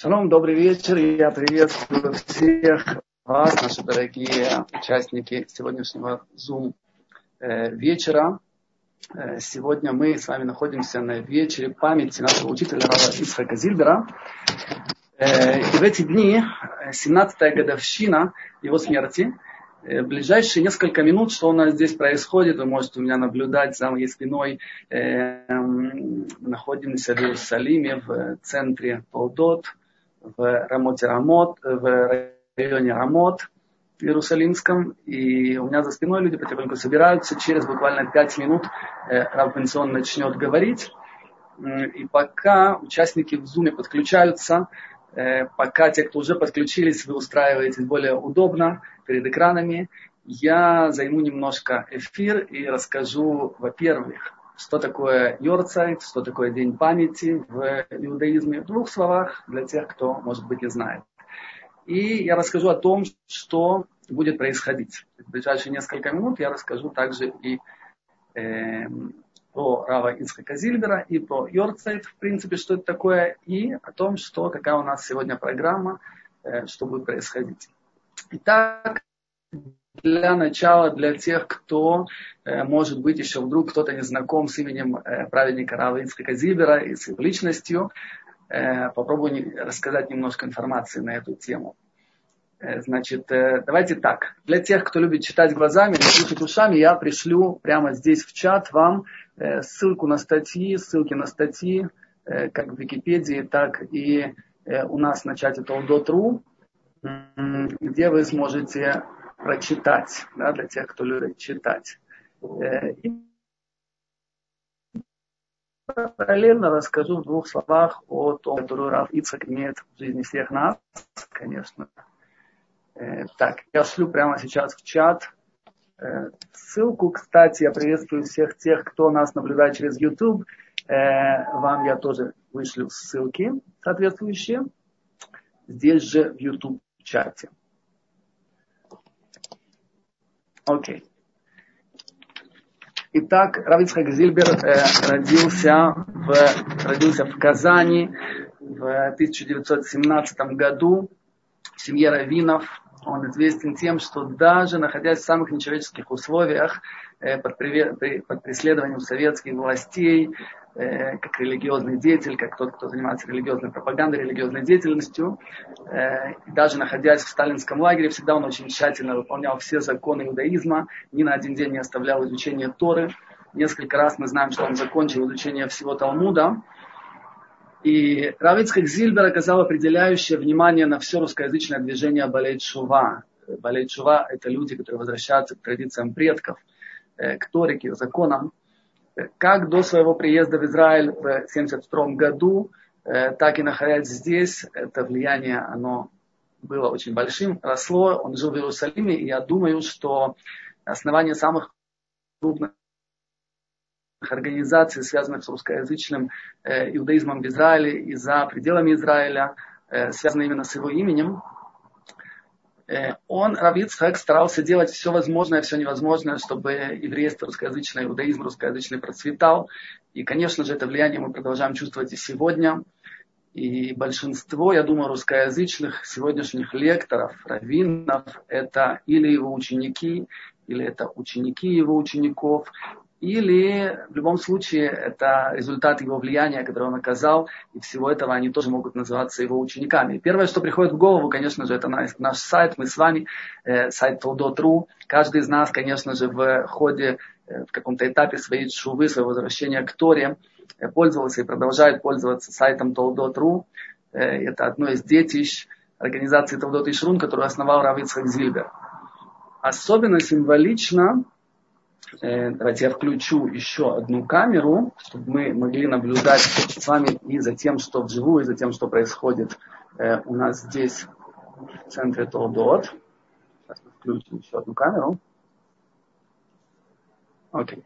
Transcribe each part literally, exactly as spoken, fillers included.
Шалом, добрый вечер. Я приветствую всех вас, наши дорогие участники сегодняшнего Zoom вечера. Сегодня мы с вами находимся на вечере памяти нашего учителя Рава Ицхака Зильбера. И в эти дни, семнадцатая годовщина его смерти, в ближайшие несколько минут, что у нас здесь происходит, вы можете у меня наблюдать за моей спиной. Мы находимся в Иерусалиме, в центре Толдот, в Рамоте Рамот, в районе Рамот Иерусалимском. И у меня за спиной люди потихоньку собираются. Через буквально пять минут Рав Бенцион начнет говорить. И пока участники в зуме подключаются, пока те, кто уже подключились, вы устраиваетесь более удобно перед экранами, я займу немножко эфир и расскажу, во-первых, что такое Йорцайт, что такое День памяти в иудаизме, в двух словах для тех, кто, может быть, не знает. И я расскажу о том, что будет происходить. В ближайшие несколько минут я расскажу также и э, про Рава Ицхака Зильбера, и про Йорцайт, в принципе, что это такое, и о том, что, какая у нас сегодня программа, э, что будет происходить. Итак, для начала, для тех, кто, э, может быть, еще вдруг кто-то не знаком с именем э, праведника Рава Ицхака Зильбера и с его личностью, э, попробую не, рассказать немножко информации на эту тему. Э, значит, э, давайте так. Для тех, кто любит читать глазами, слушать ушами, я пришлю прямо здесь в чат вам э, ссылку на статьи, ссылки на статьи, э, как в Википедии, так и э, у нас на чате толдот точка ру, э, где вы сможете прочитать, да, для тех, кто любит читать. И параллельно расскажу в двух словах о том, которую Рав Ицхак имеет в жизни всех нас, конечно. Так, я шлю прямо сейчас в чат ссылку. Кстати, я приветствую всех тех, кто нас наблюдает через YouTube. Вам я тоже вышлю ссылки соответствующие здесь же в YouTube-чате. Окей. Okay. Итак, Рав Ицхак Зильбер э, родился, в, родился в Казани в тысяча девятьсот семнадцатом году в семье раввинов. Он известен тем, что даже находясь в самых нечеловеческих условиях, э, под, при, под преследованием советских властей, э, как религиозный деятель, как тот, кто занимается религиозной пропагандой, религиозной деятельностью, э, и даже находясь в сталинском лагере, всегда он очень тщательно выполнял все законы иудаизма, ни на один день не оставлял изучение Торы. Несколько раз мы знаем, что он закончил изучение всего Талмуда. И Рав Ицхак Зильбер оказал определяющее внимание на все русскоязычное движение Балей Тшува. Балей Тшува – это люди, которые возвращаются к традициям предков, к Торе, к их законам. Как до своего приезда в Израиль в семьдесят втором году, так и находясь здесь, это влияние, оно было очень большим, росло. Он жил в Иерусалиме, и я думаю, что основание самых крупных организаций, связанных с русскоязычным э, иудаизмом в Израиле и за пределами Израиля, э, связано именно с его именем. Э, он, Рав Ицхак, старался делать все возможное, все невозможное, чтобы еврейство русскоязычное, иудаизм русскоязычный процветал. И, конечно же, это влияние мы продолжаем чувствовать и сегодня. И большинство, я думаю, русскоязычных сегодняшних лекторов, раввинов, это или его ученики, или это ученики его учеников, или в любом случае это результат его влияния, которое он оказал, и всего этого они тоже могут называться его учениками. И первое, что приходит в голову, конечно же, это наш, наш сайт, мы с вами, э, сайт толдот точка ру. Каждый из нас, конечно же, в ходе, э, в каком-то этапе своей шувы, своего возвращения к Торе, э, пользовался и продолжает пользоваться сайтом толдот точка ру. Э, это одно из детищ организации Толдот Ишрун, которую основал Рав Ицхак Зильбер. Особенно символично, давайте я включу еще одну камеру, чтобы мы могли наблюдать с вами и за тем, что вживую, и за тем, что происходит э, у нас здесь в центре Толдот. Сейчас мы включим еще одну камеру. Окей.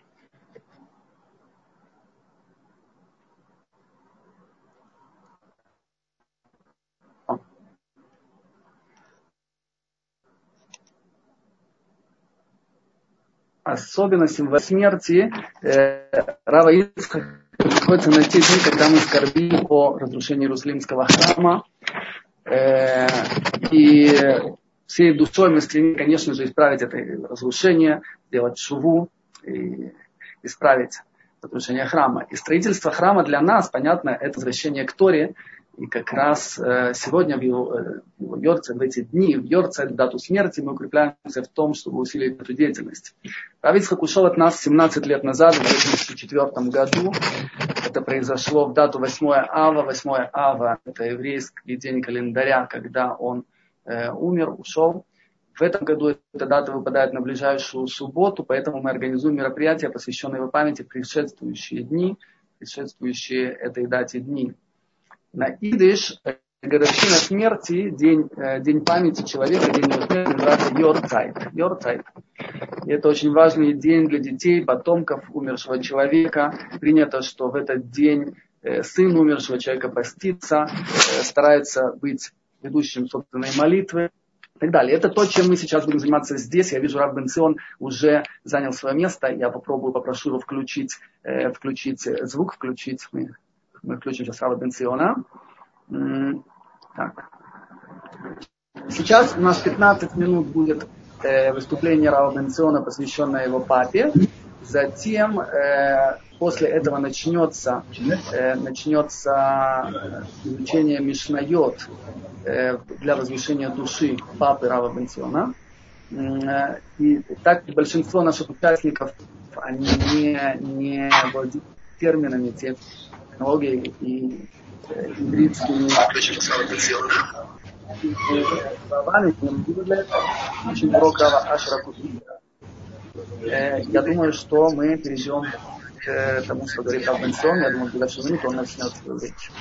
Особенностью во смерти э, Рава Ицхака приходится на те дни, когда мы скорбим о разрушении Иерусалимского храма. И всей душой мы стремимся, конечно же, исправить это разрушение, сделать шуву и исправить разрушение храма. И строительство храма для нас, понятно, это возвращение к Торе. И как раз сегодня в его, в его Йорцель, в эти дни, в Йорцель, дату смерти, мы укрепляемся в том, чтобы усилить эту деятельность. Рав Ицхак ушел от нас семнадцать лет назад, в две тысячи четвёртом году. Это произошло в дату восьмое ава. восьмое ава – это еврейский день календаря, когда он э, умер, ушел. В этом году эта дата выпадает на ближайшую субботу, поэтому мы организуем мероприятия, посвященные его памяти, предшествующие дни, предшествующие этой дате дни. На идиш годовщина смерти, день, э, день памяти человека, день его смерти называется Йорцайт. Йорцайт. И это очень важный день для детей, потомков умершего человека. Принято, что в этот день э, сын умершего человека постится, э, старается быть ведущим собственной молитвы. И так далее. Это то, чем мы сейчас будем заниматься здесь. Я вижу, Рав Бен-Цион уже занял свое место. Я попробую, попрошу его включить, э, включить звук, включить. Мы, мы включим сейчас Рава Бен-Циона. Так. Сейчас у нас пятнадцать минут будет э, выступление Рава Бен-Циона, посвященное его папе. Затем э, после этого начнется, э, начнется изучение Мишнайот э, для возвышения души папы Рава Бен-Циона. Э, и так большинство наших участников, они не, не владеют терминами, технологией и э, ивритскими словами, не буду для этого очень урок Рава Ашера Кутира. Я думаю, что мы перейдем к тому, что говорит Рав Бен-Цион. Я думаю, в ближайшую минуту он начнет свою речь.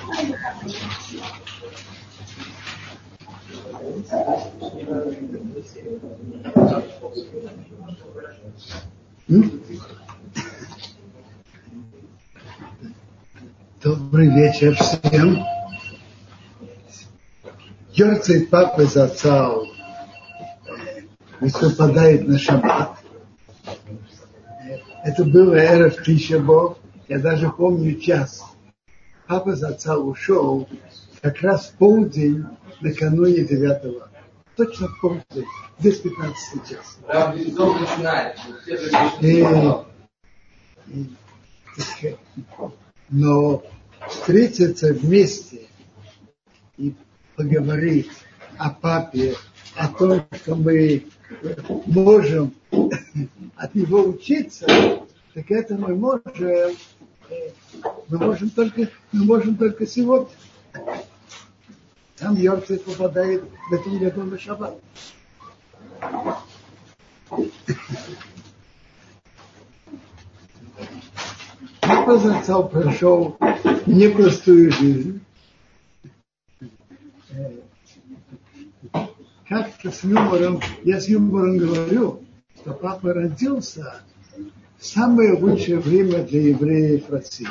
Добрый вечер всем. Йорцель папы Зацал выпадает на шаббат. Это было эрев Тиша Б'Ав. Я даже помню час. Папа Зацал ушел как раз в полдень накануне девятого. Точно в полдень. Здесь пятнадцатый час. И, и, но встретиться вместе и поговорить о папе, о том, что мы можем от него учиться, так это мы можем, мы можем только, мы можем только сегодня. Там Йорцель попадает в этом году на шаббат. Папа Зацал прошел непростую жизнь. Как-то с юмором, я с юмором говорю, что папа родился в самое лучшее время для евреев России.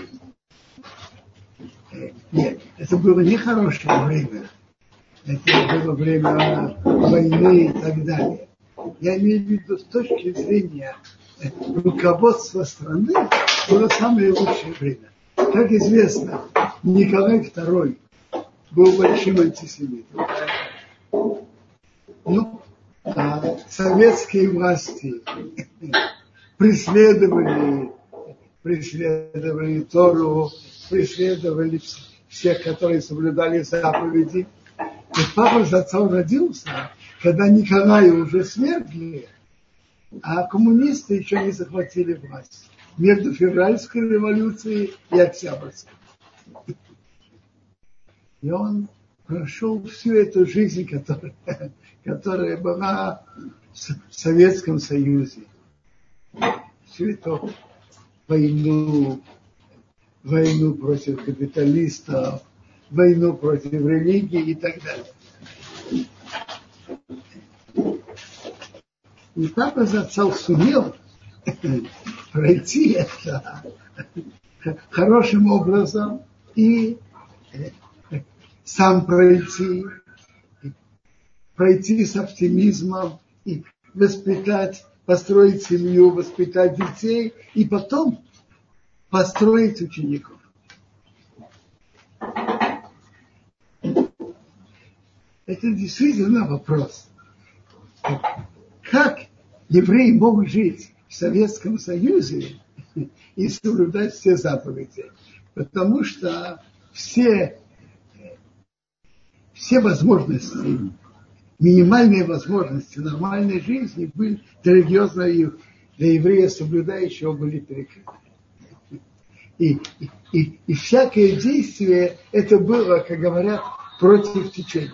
Нет, это было не хорошее время. Это было время войны и так далее. Я имею в виду с точки зрения руководства страны, было самое лучшее время. Как известно, Николай второй был большим антисемитом. Ну, а советские власти преследовали, преследовали Тору, преследовали всех, которые соблюдали заповеди. И папа Зацал родился, когда Николая уже свергли, а коммунисты еще не захватили власть. Между февральской революцией и октябрьской. И он прошел всю эту жизнь, которая, которая была в Советском Союзе. Всю эту войну, войну против капиталистов, войну против религии и так далее. И папа Зацал сумел пройти это хорошим образом и сам пройти, пройти с оптимизмом и воспитать, построить семью, воспитать детей и потом построить учеников. это действительно вопрос. Как евреи могут жить в Советском Союзе и соблюдать все заповеди? Потому что все, все возможности, минимальные возможности нормальной жизни были для религиозного и для еврея соблюдающего были перекрыты. И, и, и всякое действие это было, как говорят, против течения.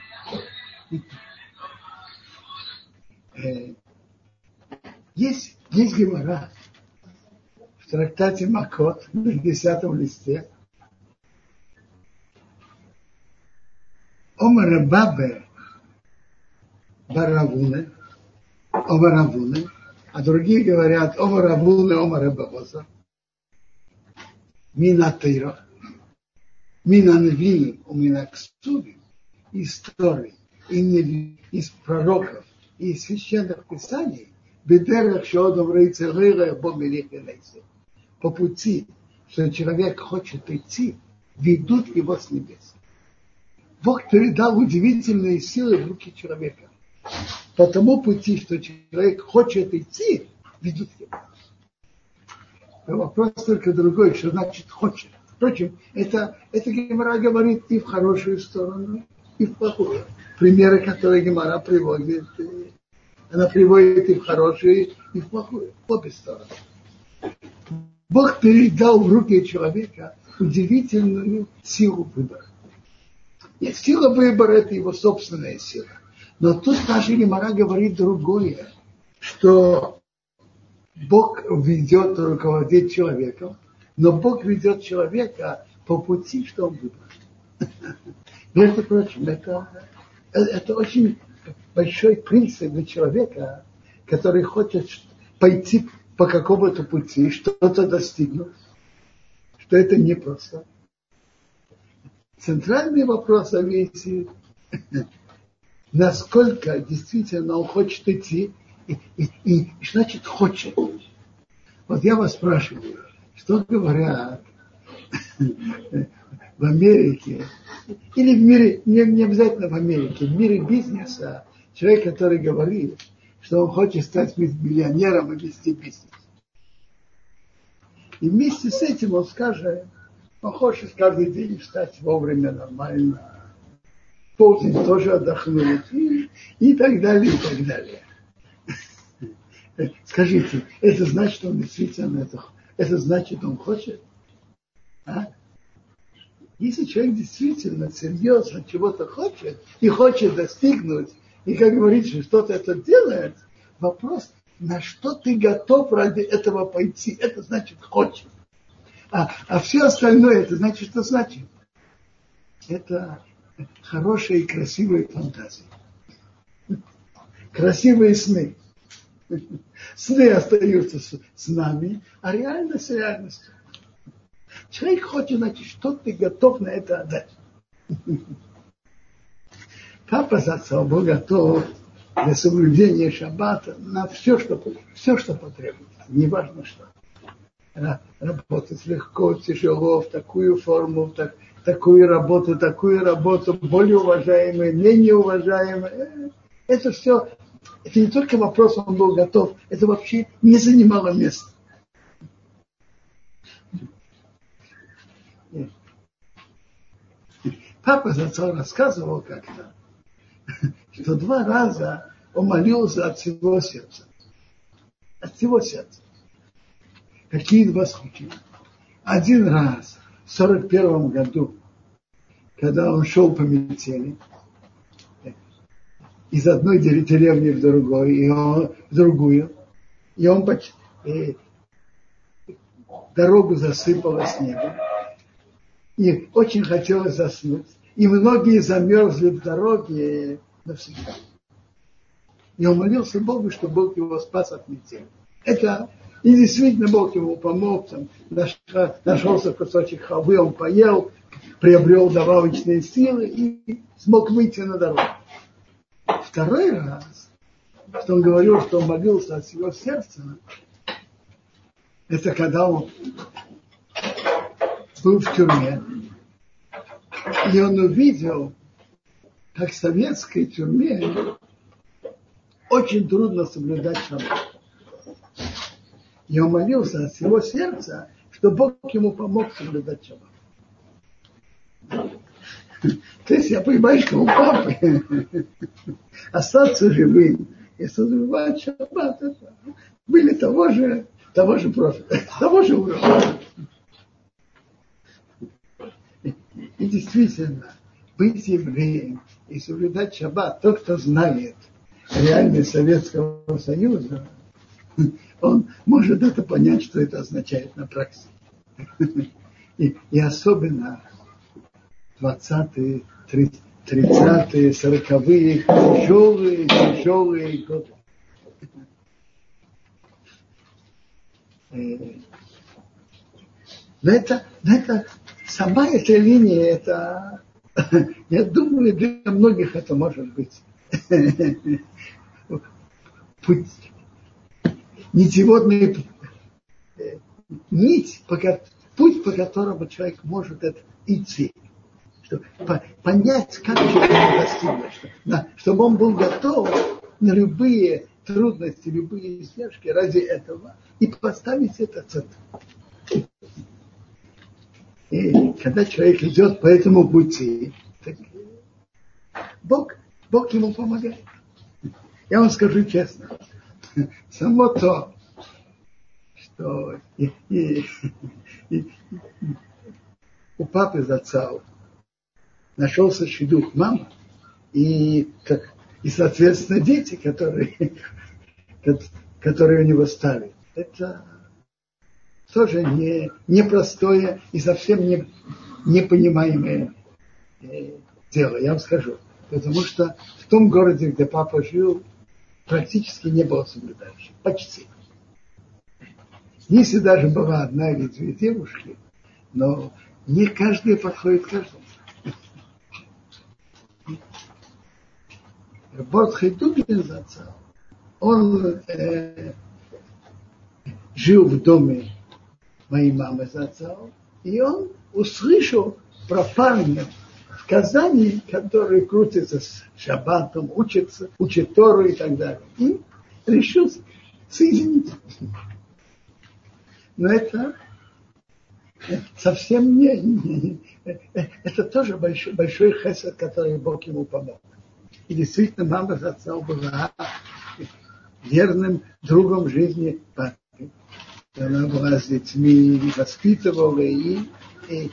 Есть, есть гемара в трактате Макот на десятом листе. Омар Бабе Баравуне, Омаравуне, а другие говорят Омаравуне, Омарабавоза. Мина Тейра, Мина Невиим, Мина Ксуби, из Торы, из пророков, и из священных писаний, Бедерах Шодом Рейцелыра Бомелихелейсе. По пути, что человек хочет идти, ведут его с небес. Бог передал удивительные силы в руки человека. По тому пути, что человек хочет идти, ведут его. Но вопрос только другой, что значит хочет. Впрочем, это, это Гемара говорит и в хорошую сторону, и в плохую. Примеры, которые Гемара приводит, она приводит и в хорошую, и в плохую, в обе стороны. Бог передал в руки человека удивительную силу выбора. Нет, сила выбора – это его собственная сила. Но тут наша Гемара говорит другое, что Бог ведет, руководит человеком, но Бог ведет человека по пути, что он выбрал. Между прочим, это, это очень большой принцип для человека, который хочет пойти по какому-то пути, что-то достигнуть, что это непросто. Центральный вопрос зависит, насколько действительно он хочет идти, и, и, и значит хочет. Вот я вас спрашиваю, что говорят в Америке, или в мире, не, не обязательно в Америке, в мире бизнеса, человек, который говорит, что он хочет стать миллионером и вести бизнес. И вместе с этим он скажет, он хочет каждый день встать вовремя нормально, полдень тоже отдохнуть, и, и так далее, и так далее. Скажите, это значит, что он действительно это, это значит, он хочет? А? Если человек действительно серьезно чего-то хочет и хочет достигнуть, и, как говорится, что-то это делает, вопрос, на что ты готов ради этого пойти, это значит хочет. А, а все остальное, это значит, что значит? Это хорошие и красивые фантазии. Красивые сны. Сны остаются с, с нами, а реальность с реальностью. Человек хочет, значит, что ты готов на это отдать. Папа за отцом был готов для соблюдения шаббата на все, что, все, что потребуется. Неважно что. Работать легко, тяжело, в такую форму, так, такую работу, такую работу, более уважаемые, менее уважаемые. Это все, это не только вопрос, он был готов, это вообще не занимало места. Папа за отцом рассказывал как-то, что два раза он молился от всего сердца. От всего сердца. Какие два случая? Один раз в сорок первом году, когда он шел по метели, из одной деревни в другую, и он, в другую, и он и дорогу засыпало снегом, и очень хотелось заснуть, и многие замерзли в дороге навсегда. И он молился Богу, что Бог его спас от метели. Это, и действительно Бог ему помог, там, нашелся кусочек халвы, он поел, приобрел добавочные силы и смог выйти на дорогу. Второй раз, что он говорил, что он молился от всего сердца, это когда он был в тюрьме, и он увидел как в советской тюрьме очень трудно соблюдать шаббат. И он молился от всего сердца, что Бог ему помог соблюдать шаббат. То есть я понимаю, что у папы остаться живым и соблюдать шаббат были того же, того же профиля, того же уровня. И действительно, быть евреем и соблюдать шаббат, тот, кто знает реальность Советского Союза, он может это понять, что это означает на практике. И, и особенно двадцатые, тридцатые, сороковые, тяжелые, тяжелые годы. Но это, это, сама эта линия, это, я думаю, для многих это может быть путь, нитеводный нить, путь, по которому человек может это идти. Что, по, понять, как человек достигнуть, что, да, чтобы он был готов на любые трудности, любые издержки ради этого и поставить это цель. И когда человек идет по этому пути, так, Бог, Бог ему помогает. Я вам скажу честно, само то, что и, и, и, у папы зацал нашелся шидух мама, и, как, и, соответственно, дети, которые, которые у него стали. Это тоже не, непростое и совсем не, непонимаемое дело, я вам скажу. Потому что в том городе, где папа жил, практически не было соблюдающих. Почти. Если даже была одна или две девушки, но не каждая подходит к каждому. Бордхай Дугин зацал, он э, жил в доме моей мамы зацал, и он услышал про парня в Казани, который крутится с шаббатом, учится, учит Тору и так далее. И решил соединить. Но это совсем не, не это тоже большой, большой хесед, который Бог ему помог. И действительно, мама зацал была верным другом жизни папы. Она была с детьми, воспитывала и, и...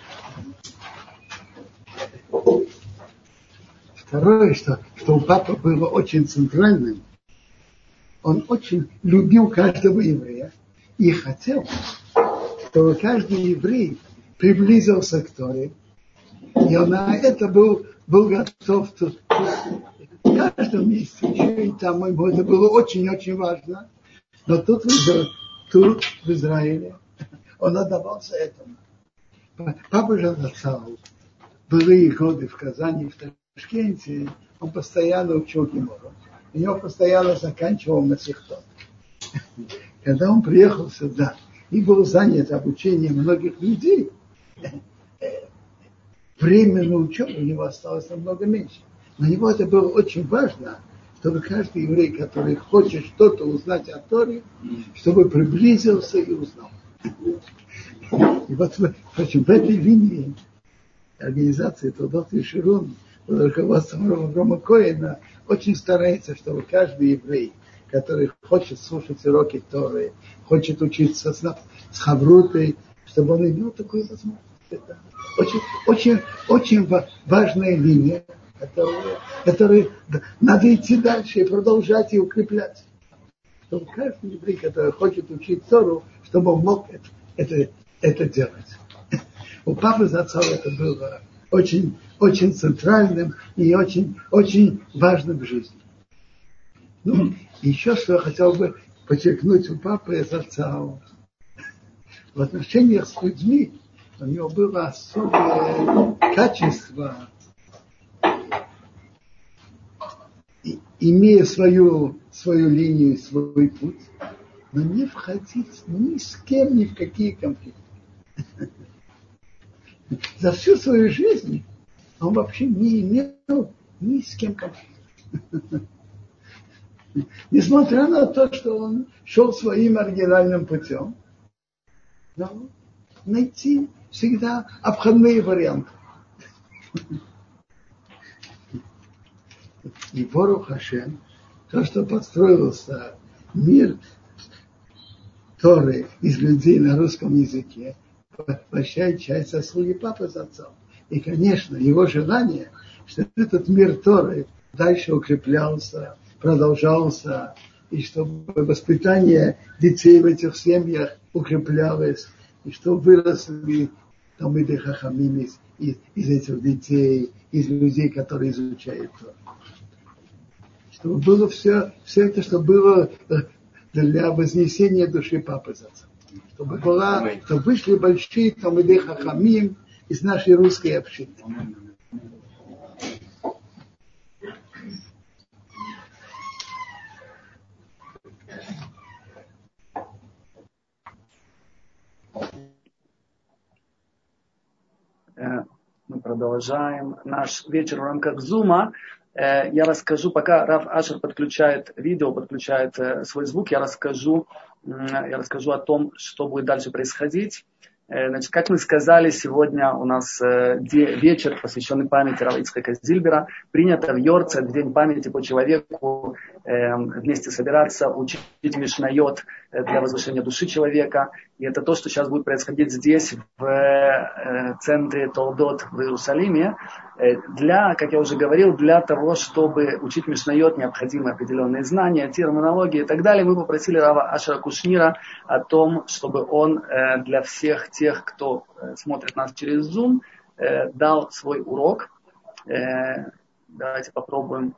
Второе, что, что у папы было очень центральным, он очень любил каждого еврея и хотел, чтобы каждый еврей приблизился к Торе, и он на это был, был готов тут, в каждом месте, еще и там, ему это было очень-очень важно, но тут, тут в Израиле он отдавался этому. Папа же зацал былые годы в Казани, в Ташкенте, он постоянно учил Гемору. У него постоянно заканчивал Масихтот. Когда он приехал сюда и был занят обучением многих людей, время на учебу у него осталось намного меньше. На него это было очень важно, чтобы каждый еврей, который хочет что-то узнать о Торе, чтобы приблизился и узнал. И вот, впрочем, в этой линии организации Толдот Ешурун под руководством Рома Коэна очень старается, чтобы каждый еврей, который хочет слушать уроки Торы, хочет учиться с, с Хаврутой, чтобы он имел такую возможность. Это очень, очень, очень важная линия, которую, которую надо идти дальше и продолжать и укреплять. Чтобы каждый еврей, который хочет учить Тору, чтобы он мог это, это, это делать. У папы зацал это было очень, очень центральным и очень, очень важным в жизни. Ну, еще что я хотел бы подчеркнуть у папы зацал. В отношениях с людьми у него было особое качество, и, имея свою, свою линию, свой путь, но не входить ни с кем, ни в какие конфликты. За всю свою жизнь он вообще не имел ни с кем конфликт. Несмотря на то, что он шел своим оригинальным путем, но найти всегда обходные варианты. И Борух Хашем, то, что подстроился мир Торы из людей на русском языке, большая часть заслуги папы с отцом. И, конечно, его желание, чтобы этот мир Торы дальше укреплялся, продолжался, и чтобы воспитание детей в этих семьях укреплялось, и чтобы выросли талмидей хахамим из, из, из этих детей, из людей, которые изучают Тору. Чтобы было все, все это, чтобы было для вознесения души папы за отцом. Чтобы, была, чтобы вышли большие талмидей хахамим из нашей русской общины. Мы продолжаем наш вечер в рамках Зума. Я расскажу, пока Рав Ашер подключает видео, подключает свой звук, я расскажу, я расскажу о том, что будет дальше происходить. Значит, как мы сказали, сегодня у нас вечер, посвященный памяти Рава Ицхака Зильбера. Принято в Йорцет, в день памяти по человеку, вместе собираться, учить Мишнайот для возвышения души человека. И это то, что сейчас будет происходить здесь, в центре Толдот в Иерусалиме. Для, как я уже говорил, для того, чтобы учить Мишнайот, необходимы определенные знания, терминологии и так далее. Мы попросили Рава Ашера Кушнира о том, чтобы он для всех тех, кто смотрит нас через Zoom, дал свой урок. Давайте попробуем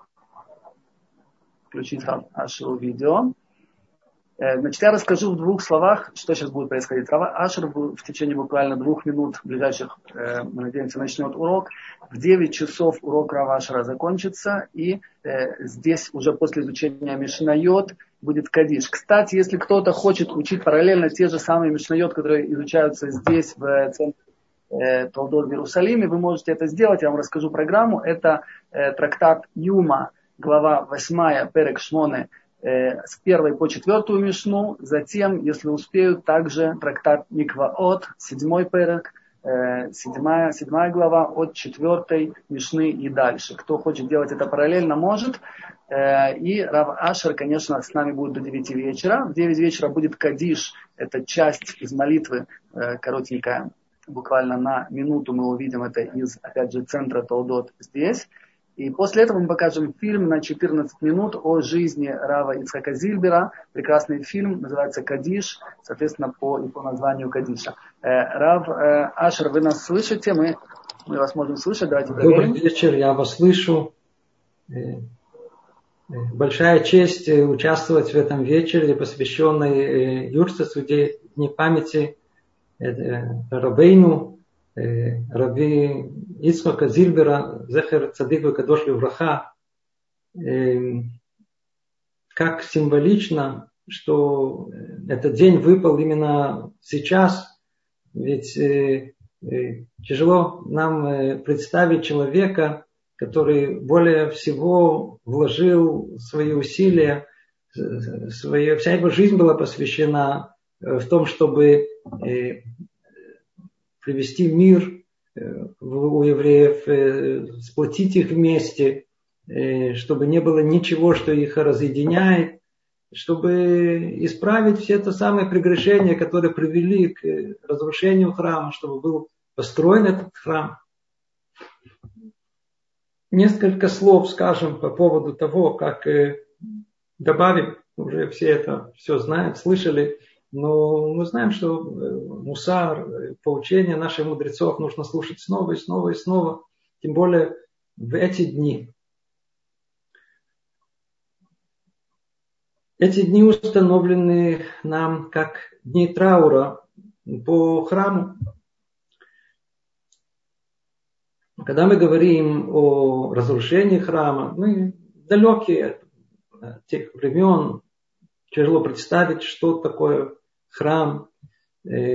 включить Рав Ашеру видео. Значит, я расскажу в двух словах, что сейчас будет происходить. Рав Ашер в течение буквально двух минут, ближайших, мы надеемся, начнет урок. В девять часов урок Рава Ашера закончится, и э, здесь уже после изучения Мишнайот будет Кадиш. Кстати, если кто-то хочет учить параллельно те же самые Мишнайот, которые изучаются здесь, в центре э, Толдот в Иерусалиме, вы можете это сделать. Я вам расскажу программу. Это э, трактат Юма, глава восьмая, Перек Шмоне, с первой по четвертую мишну, затем, если успеют, также трактат Микваот, седьмой перек, седьмая, седьмая глава от четвертой мишны и дальше. Кто хочет делать это параллельно, может. И Рав Ашер, конечно, с нами будет до девяти вечера. В девять вечера будет Кадиш, это часть из молитвы, коротенькая, буквально на минуту мы увидим это из, опять же, центра Толдот здесь. И после этого мы покажем фильм на четырнадцать минут о жизни Рава Ицхака Зильбера. Прекрасный фильм, называется «Кадиш», соответственно, по, и по названию Кадиша. Э, Рав э, Ашер, вы нас слышите? Мы, мы вас можем слышать. Давайте проверим. Добрый вечер, я вас слышу. Большая честь участвовать в этом вечере, посвященной юртству Дней памяти Рабейну, Раби Ицхака Зильбера, Зехер Цадик Векадош Левраха. Как символично, что этот день выпал именно сейчас, ведь тяжело нам представить человека, который более всего вложил свои усилия, своя, вся его жизнь была посвящена в том, чтобы привести мир у евреев, сплотить их вместе, чтобы не было ничего, что их разъединяет, чтобы исправить все это самые прегрешения, которые привели к разрушению храма, чтобы был построен этот храм. Несколько слов скажем по поводу того, как добавим, уже все это все знают, слышали, но мы знаем, что мусар, поучения наших мудрецов нужно слушать снова и снова и снова, тем более в эти дни. Эти дни установлены нам как дни траура по храму. Когда мы говорим о разрушении храма, мы далекие от тех времен, тяжело представить, что такое храм,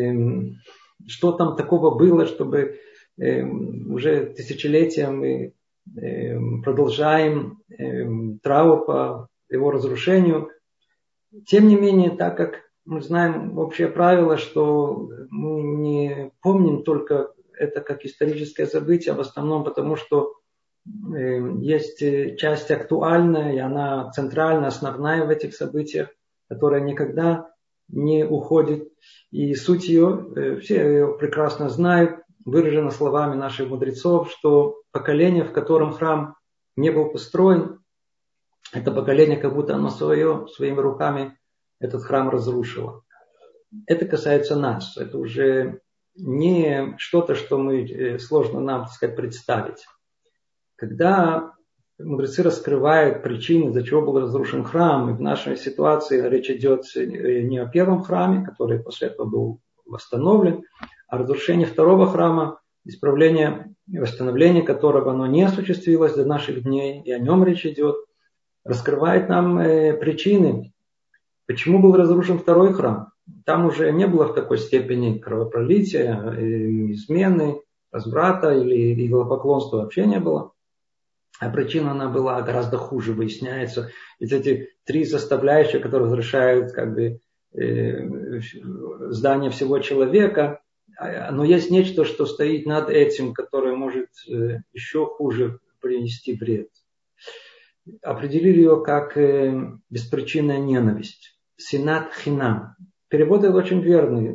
что там такого было, чтобы уже тысячелетия мы продолжаем траур по его разрушению. Тем не менее, так как мы знаем общее правило, что мы не помним только это как историческое событие, в основном потому, что есть часть актуальная, и она центральная, основная в этих событиях, которая никогда не уходит. И суть ее, все ее прекрасно знают, выражена словами наших мудрецов, что поколение, в котором храм не был построен, это поколение, как будто оно свое, своими руками этот храм разрушило. Это касается нас. Это уже не что-то, что мы, сложно нам, так сказать, представить. Когда мудрецы раскрывают причины, из-за чего был разрушен храм, и в нашей ситуации речь идет не о первом храме, который после этого был восстановлен, а о разрушении второго храма, исправление и восстановление которого оно не осуществилось до наших дней, и о нем речь идет, раскрывает нам причины, почему был разрушен второй храм. Там уже не было в такой степени кровопролития, измены, разврата или идолопоклонства вообще не было. А причина она была гораздо хуже, выясняется. Ведь эти три составляющие, которые разрушают как бы, э, здание всего человека, но есть нечто, что стоит над этим, которое может э, еще хуже принести вред. Определили ее как э, беспричинная ненависть. Синат хинам. Перевод это очень верный.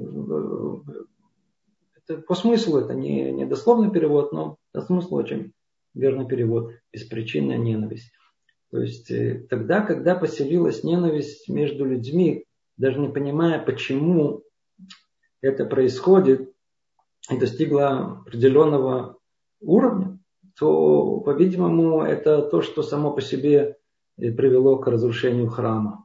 Это, по смыслу это не, не дословный перевод, но по смыслу очень верный перевод. Беспричинная ненависть. То есть тогда, когда поселилась ненависть между людьми, даже не понимая, почему это происходит, и достигла определенного уровня, то, по-видимому, это то, что само по себе привело к разрушению храма.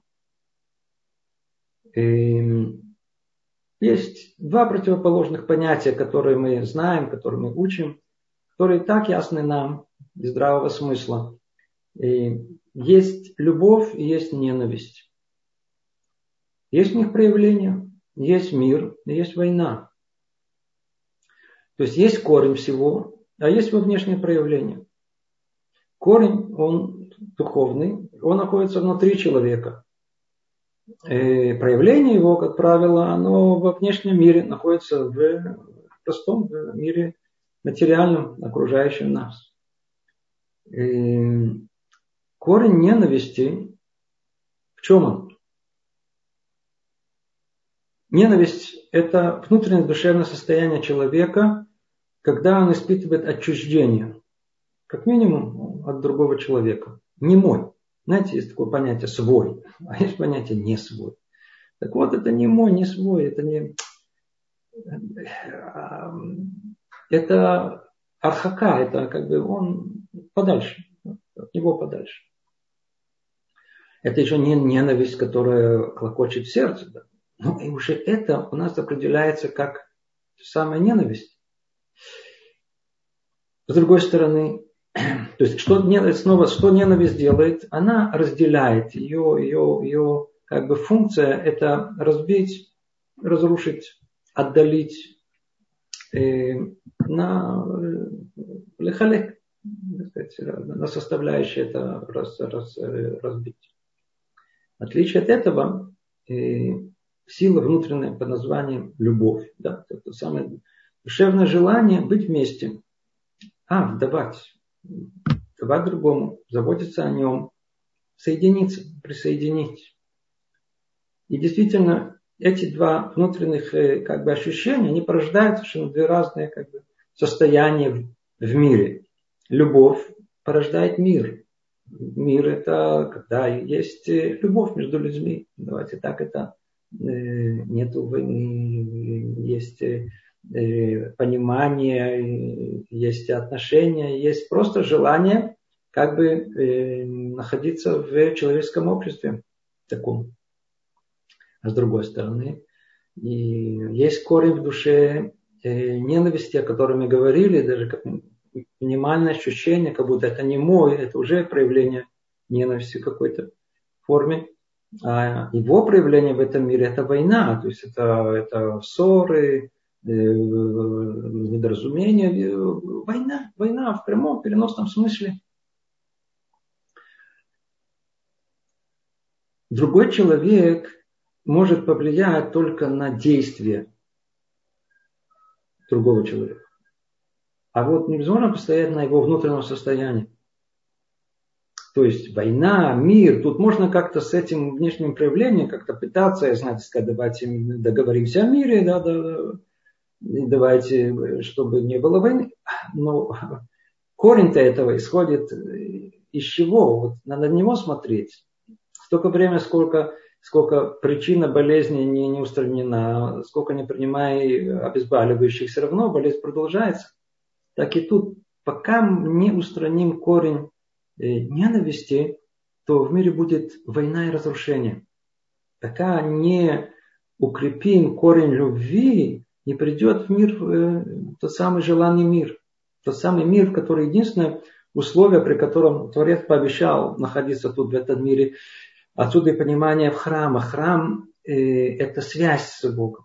И есть два противоположных понятия, которые мы знаем, которые мы учим, которые так ясны нам из здравого смысла. И есть любовь и есть ненависть. Есть у них проявления, есть мир и есть война. То есть есть корень всего, а есть его внешнее проявление. Корень, он духовный, он находится внутри человека. И проявление его, как правило, оно во внешнем мире находится в простом в мире материальном, окружающем нас. И корень ненависти, в чем он? Ненависть – это внутреннее душевное состояние человека, когда он испытывает отчуждение, как минимум от другого человека. Не мой. Знаете, есть такое понятие свой, а есть понятие не свой. Так вот, это не мой, не свой, это не... Это архака, это как бы он подальше, от него подальше. Это еще не ненависть, которая клокочет в сердце. Да? Но и уже это у нас определяется как самая ненависть. С другой стороны, то есть что ненависть, снова, что ненависть делает? Она разделяет. Ее, ее, ее как бы функция это разбить, разрушить, отдалить э, на лехалек, на составляющие это раз, раз, разбить. В отличие от этого, э, сила внутренняя под названием любовь. Да, это самое душевное желание быть вместе. А, давать. Давать другому, заботиться о нем, соединиться, присоединить. И действительно, эти два внутренних как бы, ощущения, они порождают совершенно две разные как бы, состояния в, в мире. Любовь порождает мир. Мир это когда есть любовь между людьми. Давайте так, это нету войны, есть понимание, есть отношения, есть просто желание как бы находиться в человеческом обществе таком. А с другой стороны, и есть корень в душе ненависти, о которой мы говорили, даже как минимальное ощущение, как будто это не мой, это уже проявление ненависти в какой-то форме. А его проявление в этом мире это война, то есть это, это ссоры, недоразумения. Война, война в прямом, переносном смысле. Другой человек может повлиять только на действие другого человека. А вот невозможно постоять на его внутреннем состоянии. То есть война, мир, тут можно как-то с этим внешним проявлением как-то пытаться, знаете, сказать, давайте договоримся о мире, да, да, давайте, чтобы не было войны. Но корень-то этого исходит из чего? Вот надо на него смотреть. Столько времени, сколько, сколько причина болезни не, не устранена, сколько не принимая обезболивающих, все равно болезнь продолжается. Так и тут, пока не устраним корень ненависти, то в мире будет война и разрушение. Пока не укрепим корень любви, не придет в мир э, тот самый желанный мир. Тот самый мир, который единственное условие, при котором Творец пообещал находиться тут в этом мире. Отсюда и понимание в храмах. Храм э, это связь с Богом.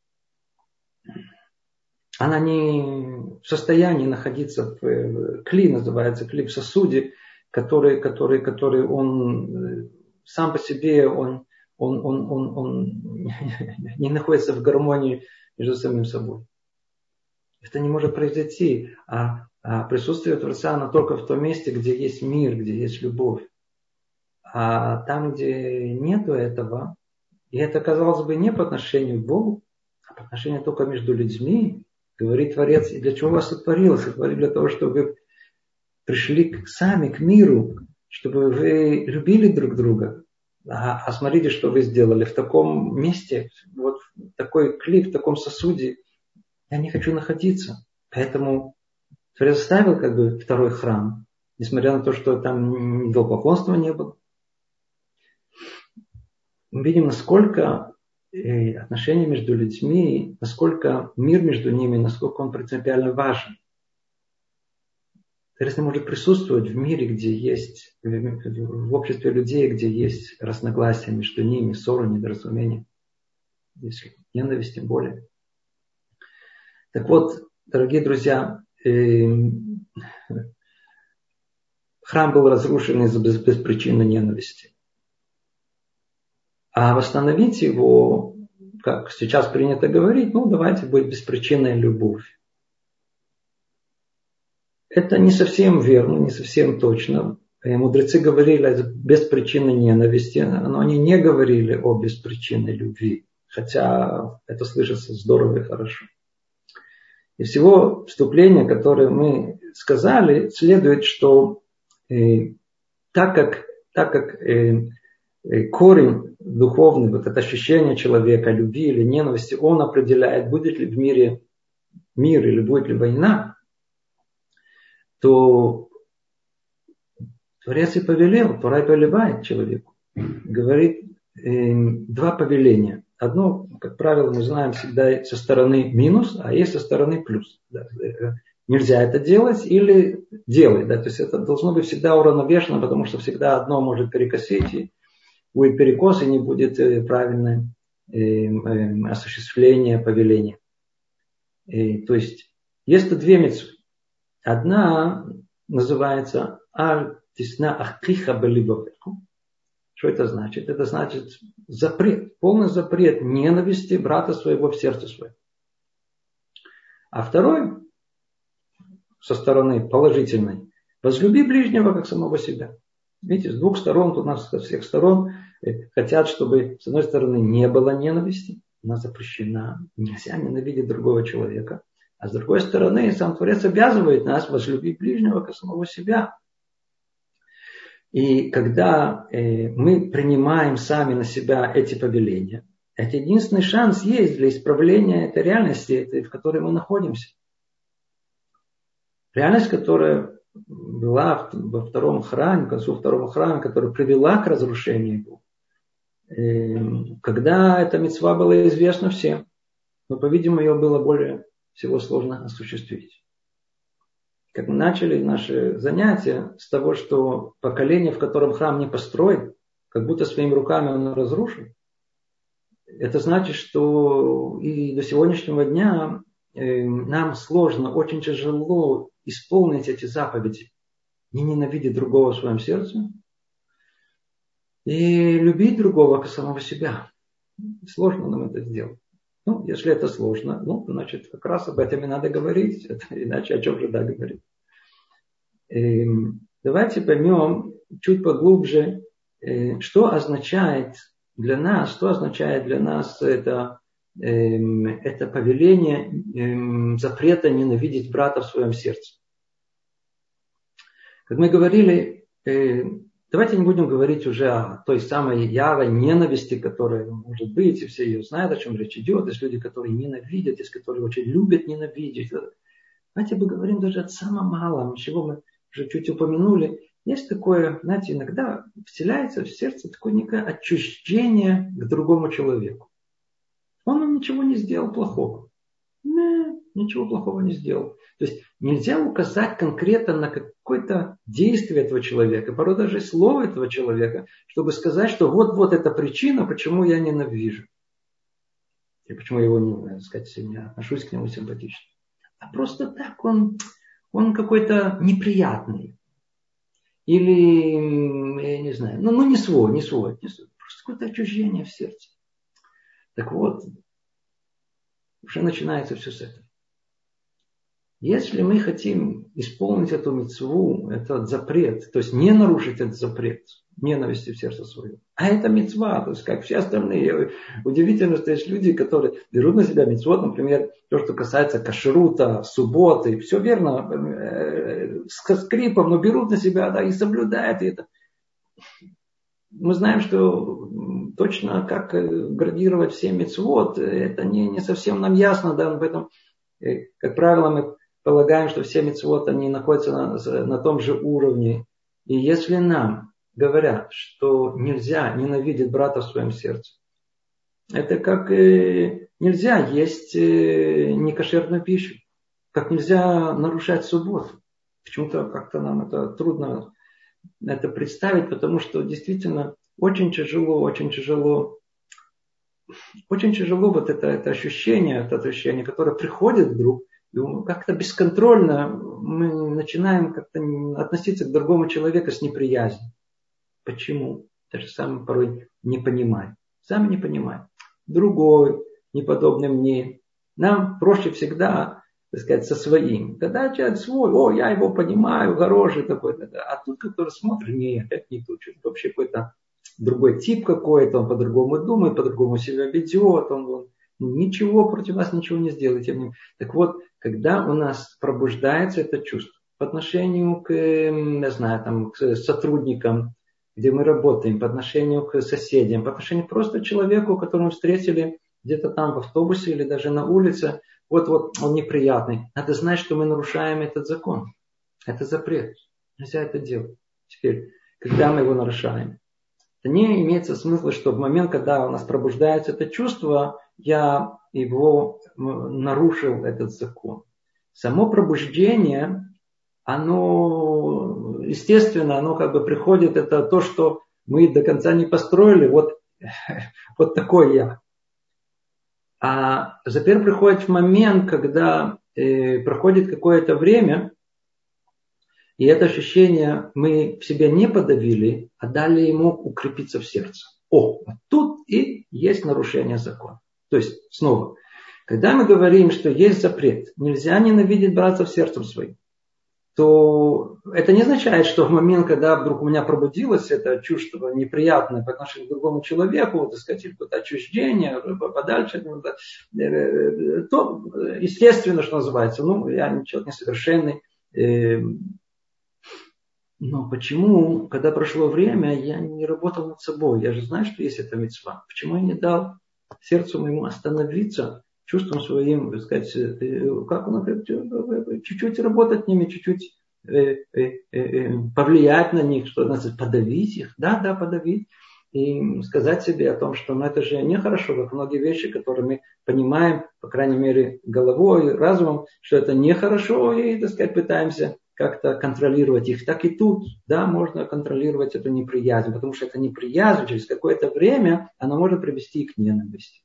Она не в состоянии находиться в, в кли, называется кли, в сосуде, который, который, который он сам по себе он, он, он, он, он не находится в гармонии между самим собой. Это не может произойти. А, а присутствие Творца, оно только в том месте, где есть мир, где есть любовь. А там, где нету этого, и это, казалось бы, не по отношению к Богу, а по отношению только между людьми, говорит Творец, и для чего вас сотворил? Сотворил для того, чтобы вы пришли сами к миру, чтобы вы любили друг друга. А, а смотрите, что вы сделали в таком месте, вот в такой кли, в таком сосуде. Я не хочу находиться. Поэтому Творец ставил как бы второй храм, несмотря на то, что там идолопоклонства не было. Мы видим, насколько отношения между людьми, насколько мир между ними, насколько он принципиально важен. Творец не может присутствовать в мире, где есть, в обществе людей, где есть разногласия между ними, ссоры, недоразумения, если ненависть, тем более. Так вот, дорогие друзья, храм был разрушен из-за беспричинной ненависти. А восстановить его, как сейчас принято говорить, ну давайте будет беспричинная любовь. Это не совсем верно, не совсем точно. Мудрецы говорили о беспричинной ненависти, но они не говорили о беспричинной любви. Хотя это слышится здорово и хорошо. Из всего вступления, которое мы сказали, следует, что э, так как, так как э, корень духовный, вот это ощущение человека, любви или ненависти, он определяет, будет ли в мире мир или будет ли война, то Творец и повелел, Тора и повелевает человеку. Говорит э, два повеления. Одно, как правило, мы знаем всегда со стороны минус, а есть со стороны плюс. Да. Нельзя это делать или делай. Да. То есть это должно быть всегда уравновешено, потому что всегда одно может перекосить, и будет перекос, и не будет правильное э, э, осуществление повеления. И, то есть есть две мицвы. Одна называется «Аль тисна ахиха белибавеху». Что это значит? Это значит запрет, полный запрет ненависти брата своего в сердце своем. А второй, со стороны положительной, возлюби ближнего как самого себя. Видите, с двух сторон, у нас со всех сторон хотят, чтобы с одной стороны не было ненависти, она запрещена, нельзя ненавидеть другого человека. А с другой стороны, сам Творец обязывает нас возлюбить ближнего как самого себя. И когда э, мы принимаем сами на себя эти повеления, это единственный шанс есть для исправления этой реальности, этой, в которой мы находимся. Реальность, которая была во втором храме, к концу второго храма, которая привела к разрушению его. Э, когда эта мицва была известна всем, но, по-видимому, ее было более всего сложно осуществить. Как мы начали наши занятия с того, что поколение, в котором храм не построен, как будто своими руками он разрушен. это значит, что и до сегодняшнего дня нам сложно, очень тяжело исполнить эти заповеди. Не ненавидеть другого в своем сердце и любить другого как самого себя. Сложно нам это сделать. Ну, если это сложно, ну, значит, как раз об этом и надо говорить. Это, иначе о чем же да говорить. И давайте поймем чуть поглубже, что означает для нас, что означает для нас это, это повеление запрета ненавидеть брата в своем сердце. Как мы говорили, давайте не будем говорить уже о той самой ярой ненависти, которая может быть, и все ее знают, о чем речь идет. Есть люди, которые ненавидят, есть, которые очень любят ненавидеть. Давайте поговорим даже о самом малом, чего мы уже чуть упомянули. Есть такое, знаете, иногда вселяется в сердце такое некое отчуждение к другому человеку. Он нам ничего не сделал плохого. Не, ничего плохого не сделал. То есть нельзя указать конкретно на какое-то действие этого человека, порой даже слово этого человека, чтобы сказать, что вот-вот эта причина, почему я ненавижу. И почему я его, не, так сказать, не отношусь к нему симпатично. А просто так он, он какой-то неприятный. Или, я не знаю, ну, ну не свой, не свой, не свой. Просто какое-то отчуждение в сердце. Так вот, уже начинается все с этого. Если мы хотим исполнить эту мицву, этот запрет, то есть не нарушить этот запрет ненависти в сердце свое, а это мицва, то есть как все остальные. Удивительно, что есть люди, которые берут на себя мицвот, например, то, что касается кашрута, субботы, все верно, с скрипом, но берут на себя, да, и соблюдают это. Мы знаем, что точно как градировать все мицвот, это не, не совсем нам ясно, да, поэтому, как правило, мы полагаем, что все мицвот, они находятся на, на том же уровне. И если нам говорят, что нельзя ненавидеть брата в своем сердце, это как э, нельзя есть э, некошерную пищу, как нельзя нарушать субботу. Почему-то как-то нам это трудно это представить, потому что действительно очень тяжело, очень тяжело, очень тяжело вот это, это ощущение, это ощущение, которое приходит вдруг, и как-то бесконтрольно мы начинаем как-то относиться к другому человеку с неприязнью. Почему? Даже сам порой не понимаем. Сам не понимаем. Другой, неподобный мне. Нам проще всегда, так сказать, со своим. Когда человек свой, о, я его понимаю, хороший такой-то. А тут, который смотрит, нет, это не то. Вообще какой-то другой тип какой-то, он по-другому думает, по-другому себя ведет, он, он ничего против нас ничего не сделает. Так вот, когда у нас пробуждается это чувство по отношению к, не знаю, там, к сотрудникам, где мы работаем, по отношению к соседям, по отношению просто к человеку, которого мы встретили где-то там в автобусе или даже на улице, вот-вот он неприятный. Надо знать, что мы нарушаем этот закон. Это запрет. Нельзя это делать. Теперь, когда мы его нарушаем, это не имеется смысла, что в момент, когда у нас пробуждается это чувство, я его нарушил, этот закон. Само пробуждение, оно, естественно, оно как бы приходит, это то, что мы до конца не построили, вот, вот такой я. А теперь приходит момент, когда э, проходит какое-то время, и это ощущение мы в себе не подавили, а дали ему укрепиться в сердце. О, вот тут и есть нарушение закона. То есть, снова, когда мы говорим, что есть запрет, нельзя ненавидеть братцев сердцем своим, то это не означает, что в момент, когда вдруг у меня пробудилось это чувство неприятное по отношению к другому человеку, так сказать, или какое-то отчуждение, подальше, то, естественно, что называется, ну, я человек несовершенный. Но почему, когда прошло время, я не работал над собой? Я же знаю, что есть эта мицва. Почему я не дал сердцу моему остановиться, чувством своим, так сказать, как он говорит, чуть-чуть работать с ними, чуть-чуть э, э, э, повлиять на них, что значит подавить их, да, да, подавить, и сказать себе о том, что ну, это же нехорошо, как многие вещи, которые мы понимаем, по крайней мере, головой, разумом, что это нехорошо, и, так сказать, пытаемся как-то контролировать их. Так и тут, да, можно контролировать эту неприязнь, потому что эта неприязнь через какое-то время, она может привести к ненависти.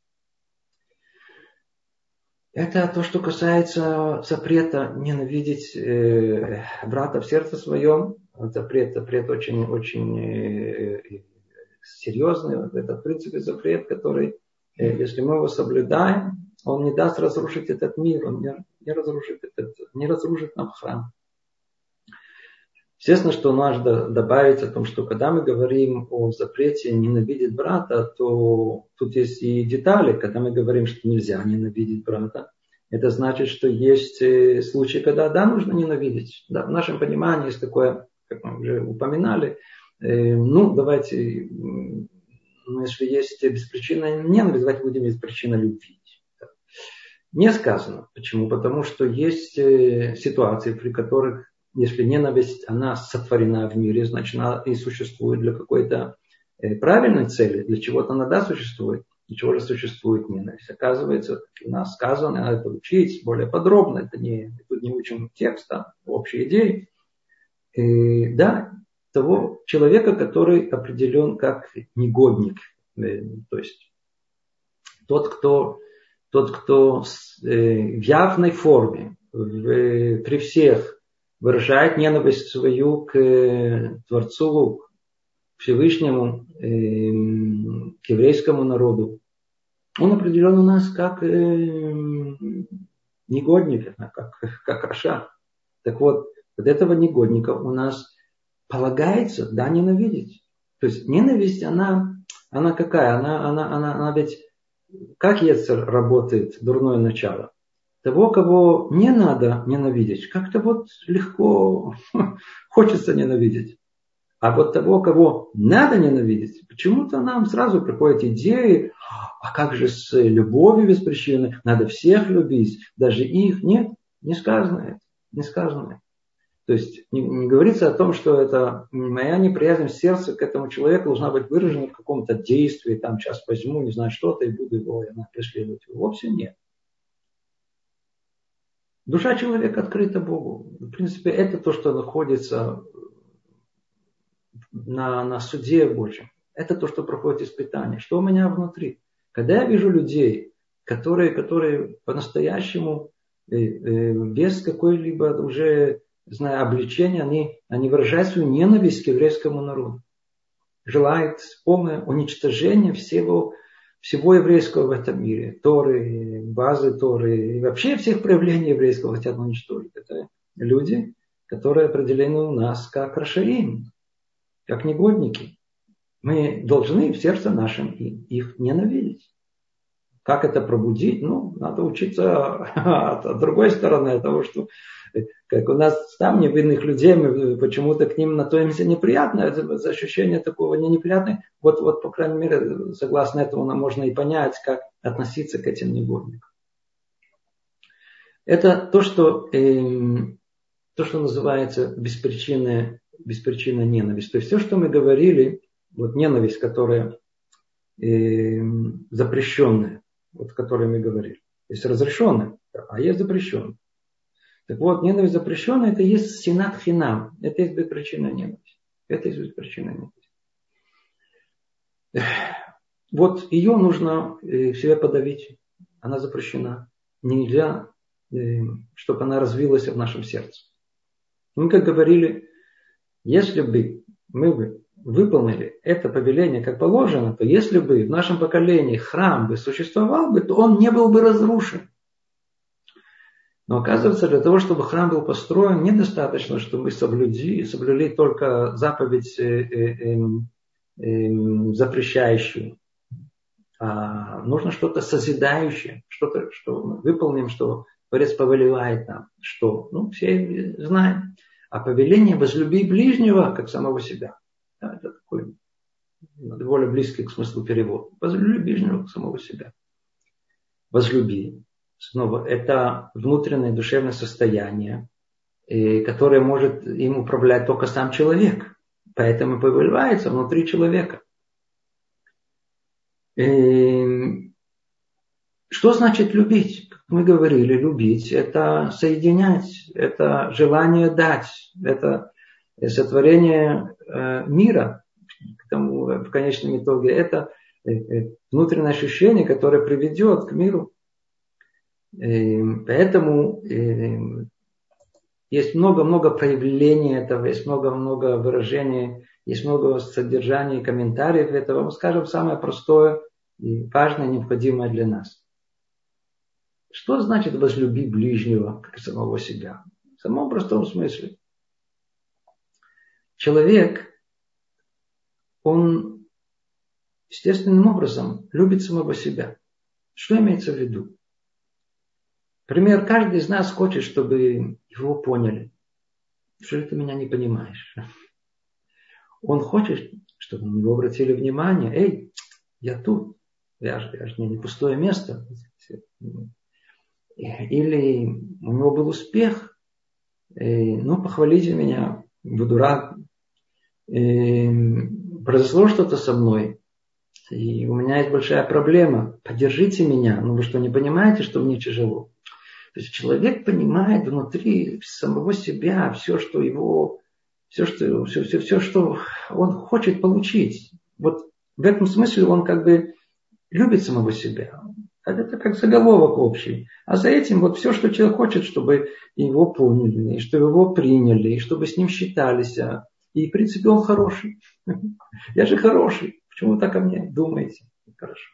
Это то, что касается запрета ненавидеть э, брата в сердце своем. Запрет, запрет очень, очень э, серьезный. Это, в принципе, запрет, который, э, если мы его соблюдаем, он не даст разрушить этот мир, он не, не разрушит этот, не разрушит нам храм. Естественно, что надо добавить о том, что когда мы говорим о запрете ненавидеть брата, то тут есть и детали. Когда мы говорим, что нельзя ненавидеть брата, это значит, что есть случаи, когда да, нужно ненавидеть. Да, в нашем понимании есть такое, как мы уже упоминали, э, ну, давайте, ну, если есть беспричинная ненависть, давайте будем без причины любви. Не сказано. Почему? Потому что есть ситуации, при которых если ненависть, она сотворена в мире, значит, она и существует для какой-то правильной цели, для чего-то она, да, существует, для чего же существует ненависть. Оказывается, у нас сказано, надо это учить более подробно, это не, тут не учим текста, общие идеи. И, да, того человека, который определен как негодник, то есть тот, кто, тот, кто в явной форме, в, при всех, выражает ненависть свою к Творцу, к Всевышнему, к еврейскому народу. Он определен у нас как негодник, как, как раша. Так вот, от этого негодника у нас полагается, да, ненавидеть. То есть ненависть, она, она какая? Она, она, она, она ведь, как Йецер работает, дурное начало? Того, кого не надо ненавидеть, как-то вот легко хочется ненавидеть. А вот того, кого надо ненавидеть, почему-то нам сразу приходят идеи, а как же с любовью без причины, надо всех любить, даже их. Нет, не сказано это, не сказано это. То есть не, не говорится о том, что это моя неприязнь в сердце к этому человеку должна быть выражена в каком-то действии, там сейчас возьму, не знаю, что-то и буду его преследовать. Вовсе нет. Душа человека открыта Богу. В принципе, это то, что находится на, на суде Божьем. Это то, что проходит испытание. Что у меня внутри? Когда я вижу людей, которые, которые по-настоящему, без какой-либо уже, знаю, обличения, они, они выражают свою ненависть к еврейскому народу. Желают полное уничтожение всего, всего еврейского в этом мире. Торы, базы Торы и вообще всех проявлений еврейского хотят уничтожить. Это люди, которые определены у нас как рашаим, как негодники. Мы должны в сердце нашем их ненавидеть. Как это пробудить? Ну, надо учиться от другой стороны, от того, что как у нас там невинных людей, мы почему-то к ним относимся неприятно, это ощущение такого не неприятное. Вот, вот, по крайней мере, согласно этому нам можно и понять, как относиться к этим негодникам. Это то, что, э, то, что называется беспричинная, беспричинная ненависть. То есть все, что мы говорили, вот ненависть, которая э, запрещенная, вот о которой мы говорили. Есть разрешенная, а есть запрещенная. Так вот, ненависть запрещенная, это есть синат хинам. Это есть беспричинная ненависть. Это есть беспричинная ненависть. Вот ее нужно в себе подавить. Она запрещена. Нельзя, чтобы она развилась в нашем сердце. Мы, как говорили, если бы мы бы выполнили это повеление как положено, то если бы в нашем поколении храм бы существовал бы, то он не был бы разрушен. Но оказывается, для того, чтобы храм был построен, недостаточно, что мы соблюли, соблюли только заповедь э, э, э, запрещающую. А нужно что-то созидающее, что-то, что мы выполним, что Творец повелевает нам. Что? Ну, все знаем. А повеление возлюби ближнего, как самого себя. Да, это такой более близкий к смыслу перевод. Возлюби ближнего, как самого себя. Возлюби. Снова, это внутреннее душевное состояние, которое может им управлять только сам человек. Поэтому повелевается внутри человека. Что Что значит любить? Как мы говорили, любить – это соединять, это желание дать, это сотворение мира. К тому, в конечном итоге, это внутреннее ощущение, которое приведет к миру. И поэтому есть много-много проявлений этого, есть много-много выражений, есть много содержаний и комментариев этого. Мы скажем самое простое и важное, необходимое для нас. Что значит возлюби ближнего, как самого себя? В самом простом смысле. Человек, он естественным образом любит самого себя. Что имеется в виду? Например, каждый из нас хочет, чтобы его поняли. Что ты меня не понимаешь? Он хочет, чтобы на него обратили внимание. Эй, я тут. Я же, я же не пустое место. Или у него был успех. Ну, похвалите меня. Буду рад. Произошло что-то со мной. И у меня есть большая проблема. Поддержите меня. Ну, вы что, не понимаете, что мне тяжело? То есть человек понимает внутри самого себя все, что его, все, что, все, все, все, что он хочет получить. Вот в этом смысле он как бы любит самого себя. Это как заголовок общий. А за этим вот все, что человек хочет, чтобы его поняли, чтобы его приняли, и чтобы с ним считались. И в принципе он хороший. Я же хороший. Почему вы так о мне думаете? Хорошо.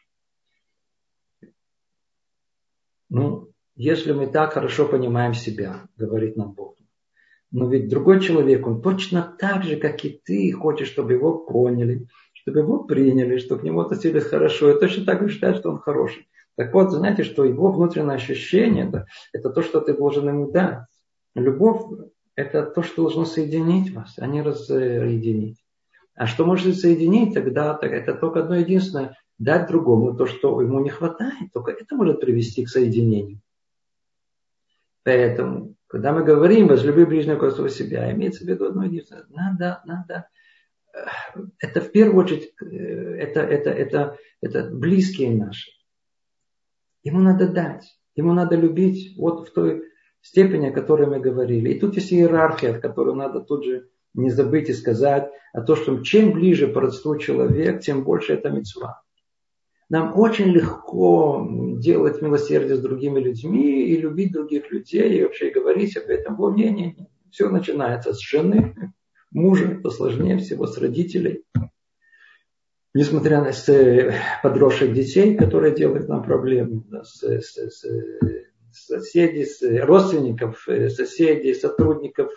Ну, если мы так хорошо понимаем себя, говорит нам Бог, но ведь другой человек, он точно так же, как и ты, хочет, чтобы его поняли, чтобы его приняли, чтобы к нему относились хорошо, и точно так же считает, что он хороший. Так вот, знаете, что его внутреннее ощущение, это, это то, что ты должен ему дать. Любовь – это то, что должно соединить вас, а не разъединить. А что может соединить тогда? Это только одно единственное – дать другому то, что ему не хватает. Только это может привести к соединению. Поэтому, когда мы говорим «возлюби ближнего как самого себя», имеется в виду одно единственное. Надо, надо. Это в первую очередь, это, это, это, это близкие наши. Ему надо дать, ему надо любить вот в той степени, о которой мы говорили. И тут есть иерархия, которую надо тут же не забыть и сказать, о том, что чем ближе по родству человек, тем больше это мицва. Нам очень легко делать милосердие с другими людьми и любить других людей, и вообще говорить об этом. О, не, не, не. Все начинается с жены, мужа, это сложнее всего, с родителей. Несмотря на с подросших детей, которые делают нам проблемы, да, с, с, с, с соседей, с родственников, соседей, сотрудников.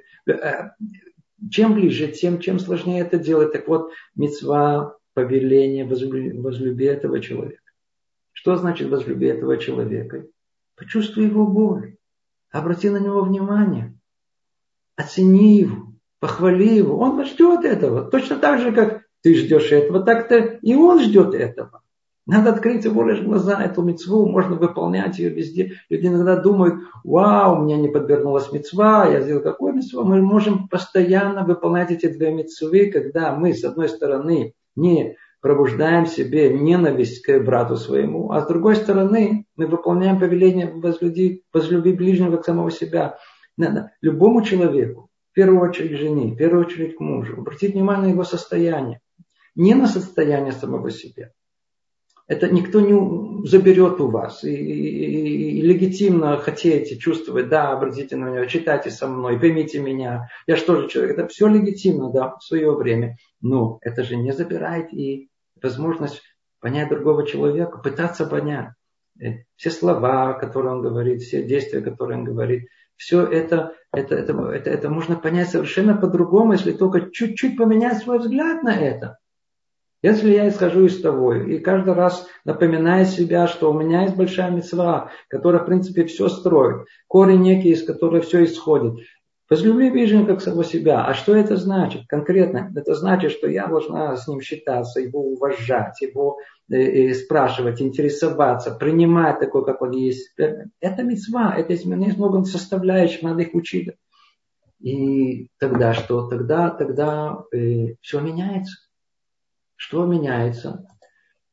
Чем ближе, тем чем сложнее это делать. Так вот, мицва, повеление, возлюби, возлюби этого человека. Что значит возлюби этого человека? Почувствуй его боль. Обрати на него внимание. Оцени его. Похвали его. Он ждет этого. Точно так же, как ты ждешь этого, так-то и он ждет этого. Надо открыть его лишь глаза. Эту мицву можно выполнять ее везде. Люди иногда думают, вау, у меня не подвернулась мицва, я сделал какую мицву. Мы можем постоянно выполнять эти две мицвы, когда мы, с одной стороны, не пробуждаем в себе ненависть к брату своему, а с другой стороны, мы выполняем повеление возлюби, возлюби ближнего как самого себя. Надо любому человеку, в первую очередь жене, в первую очередь к мужу, обратить внимание на его состояние. Не на состояние самого себя. Это никто не заберет у вас. И, и, и легитимно хотите чувствовать, да, обратите на меня, читайте со мной, поймите меня. Я что же человек? Это все легитимно, да, в свое время. Но это же не забирает и возможность понять другого человека, пытаться понять. Все слова, которые он говорит, все действия, которые он говорит, все это, это, это, это, это можно понять совершенно по-другому, если только чуть-чуть поменять свой взгляд на это. Если я исхожу из того, и каждый раз напоминаю себя, что у меня есть большая мицва, которая, в принципе, все строит, корень некий, из которого все исходит. Возлюби ближнего как самого себя. А что это значит конкретно? Это значит, что я должна с ним считаться, его уважать, его э, спрашивать, интересоваться, принимать такой, как он есть. Это мицва, это есть много составляющих, надо их учить. И тогда что? Тогда, тогда э, все меняется. Что меняется?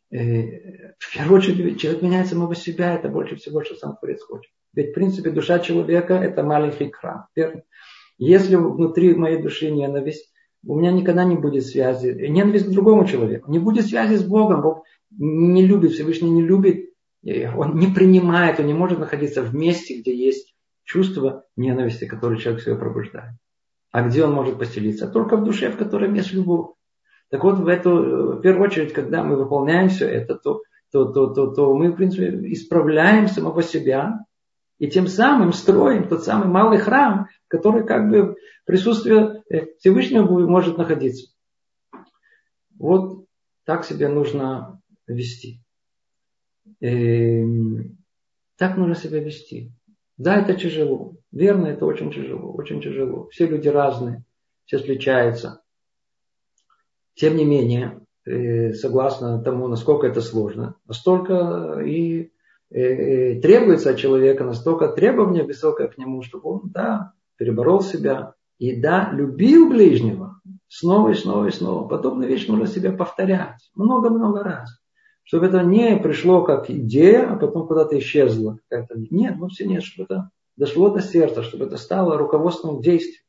в первую очередь человек меняет самого себя, это больше всего, что сам Творец хочет. Ведь в принципе душа человека это маленький храм. Если внутри моей души ненависть, у меня никогда не будет связи, ненависть к другому человеку, не будет связи с Богом. Бог не любит, Всевышний не любит, он не принимает, он не может находиться в месте, где есть чувство ненависти, которое человек в себе пробуждает. А где он может поселиться? Только в душе, в которой есть любовь. Так вот, в, эту, в первую очередь, когда мы выполняем все это, то, то, то, то, то мы, в принципе, исправляем самого себя и тем самым строим тот самый малый храм, который как бы в присутствии Всевышнего может находиться. Вот так себя нужно вести. И так нужно себя вести. Да, это тяжело. Верно, это очень тяжело. Очень тяжело. Все люди разные. Все отличаются. Тем не менее, согласно тому, насколько это сложно, настолько и требуется от человека, настолько требование высокое к нему, чтобы он, да, переборол себя и, да, любил ближнего снова и снова и снова. Подобную вещь нужно себе повторять много-много раз. Чтобы это не пришло как идея, а потом куда-то исчезло. Нет, вовсе нет, чтобы это дошло до сердца, чтобы это стало руководством действий.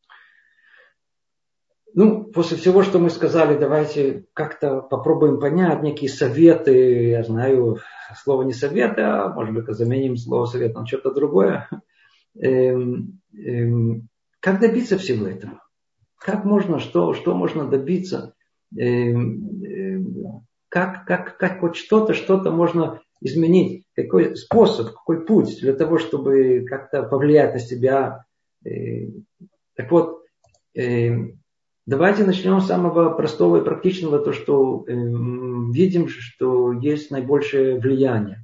Ну, после всего, что мы сказали, давайте как-то попробуем понять некие советы. Я знаю, слово не советы, а может быть, заменим слово совет на что-то другое. Эм, эм, как добиться всего этого? Как можно, что, что можно добиться? Эм, эм, как, как, как хоть что-то, что-то можно изменить? Какой способ, какой путь для того, чтобы как-то повлиять на себя? Эм, так вот, эм, давайте начнем с самого простого и практичного, то, что э, видим, что есть наибольшее влияние.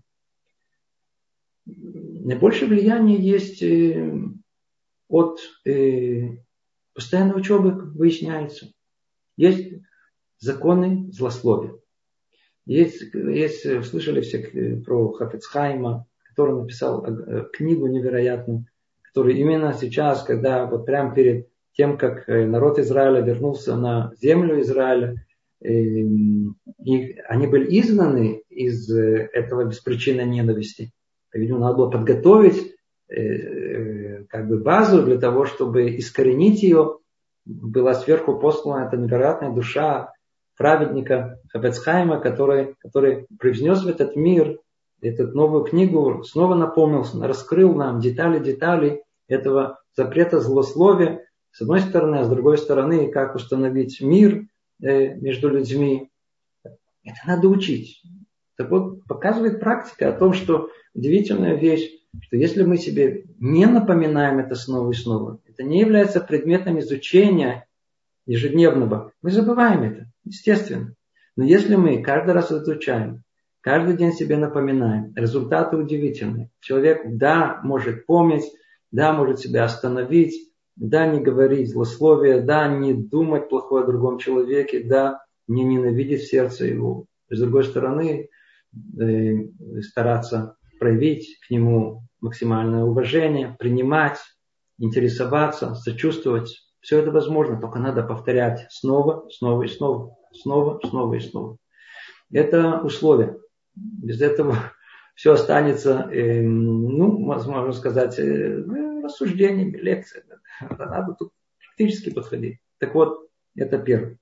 Наибольшее влияние есть э, от э, постоянной учебы, как выясняется. Есть законы злословия. Есть, есть, слышали все про Хафец Хаима, который написал книгу невероятную, который именно сейчас, когда вот прямо перед тем, как народ Израиля вернулся на землю Израиля, и они были изгнаны из этого беспричинной ненависти. Видимо, надо было подготовить как бы базу для того, чтобы искоренить ее. Была сверху послана эта невероятная душа праведника Хафец Хаима, который, который привнес в этот мир эту новую книгу, снова напомнил, раскрыл нам детали-детали этого запрета злословия, с одной стороны, а с другой стороны, как установить мир между людьми. Это надо учить. Так вот, показывает практика о том, что удивительная вещь, что если мы себе не напоминаем это снова и снова, это не является предметом изучения ежедневного, мы забываем это, естественно. Но если мы каждый раз изучаем, каждый день себе напоминаем, результаты удивительные. Человек, да, может помнить, да, может себя остановить, да, не говорить злословие, да, не думать плохое о другом человеке, да, не ненавидеть в сердце его. С другой стороны, э, стараться проявить к нему максимальное уважение, принимать, интересоваться, сочувствовать. Все это возможно, только надо повторять снова, снова и снова, снова, снова и снова. Это условие. Без этого все останется, э, ну, можно сказать, э, рассуждениями, лекциями. Надо тут практически подходить. Так вот, это первое.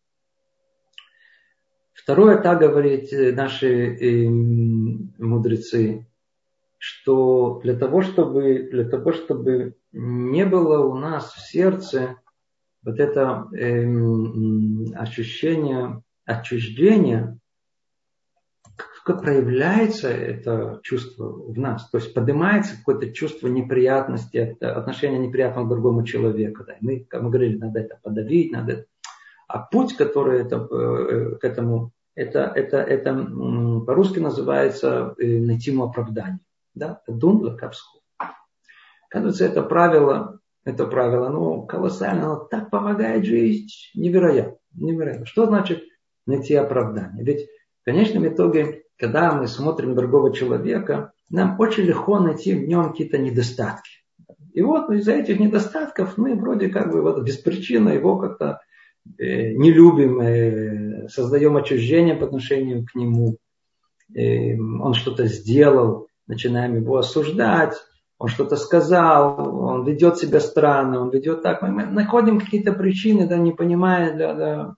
Второе, так говорят наши э, мудрецы, что для того, чтобы, для того, чтобы не было у нас в сердце вот это э, ощущение отчуждения, как проявляется это чувство в нас. То есть поднимается какое-то чувство неприятности, отношения неприятного к другому человеку. Да. Мы, как мы говорили, надо это подавить, надо это. А путь, который это, к этому, это, это, это по-русски называется найти ему оправдание. Да? Думла капсху. Кажется, это правило, это правило, ну, колоссально, оно так помогает жить, невероятно, невероятно. Что значит найти оправдание? Ведь в конечном итоге, когда мы смотрим на другого человека, нам очень легко найти в нем какие-то недостатки. И вот из-за этих недостатков мы вроде как бы вот без причины его как-то э, не любим, э, создаем отчуждение по отношению к нему. он что-то сделал, начинаем его осуждать, он что-то сказал, он ведет себя странно, он ведет так. Мы находим какие-то причины, да, не понимая, да, да.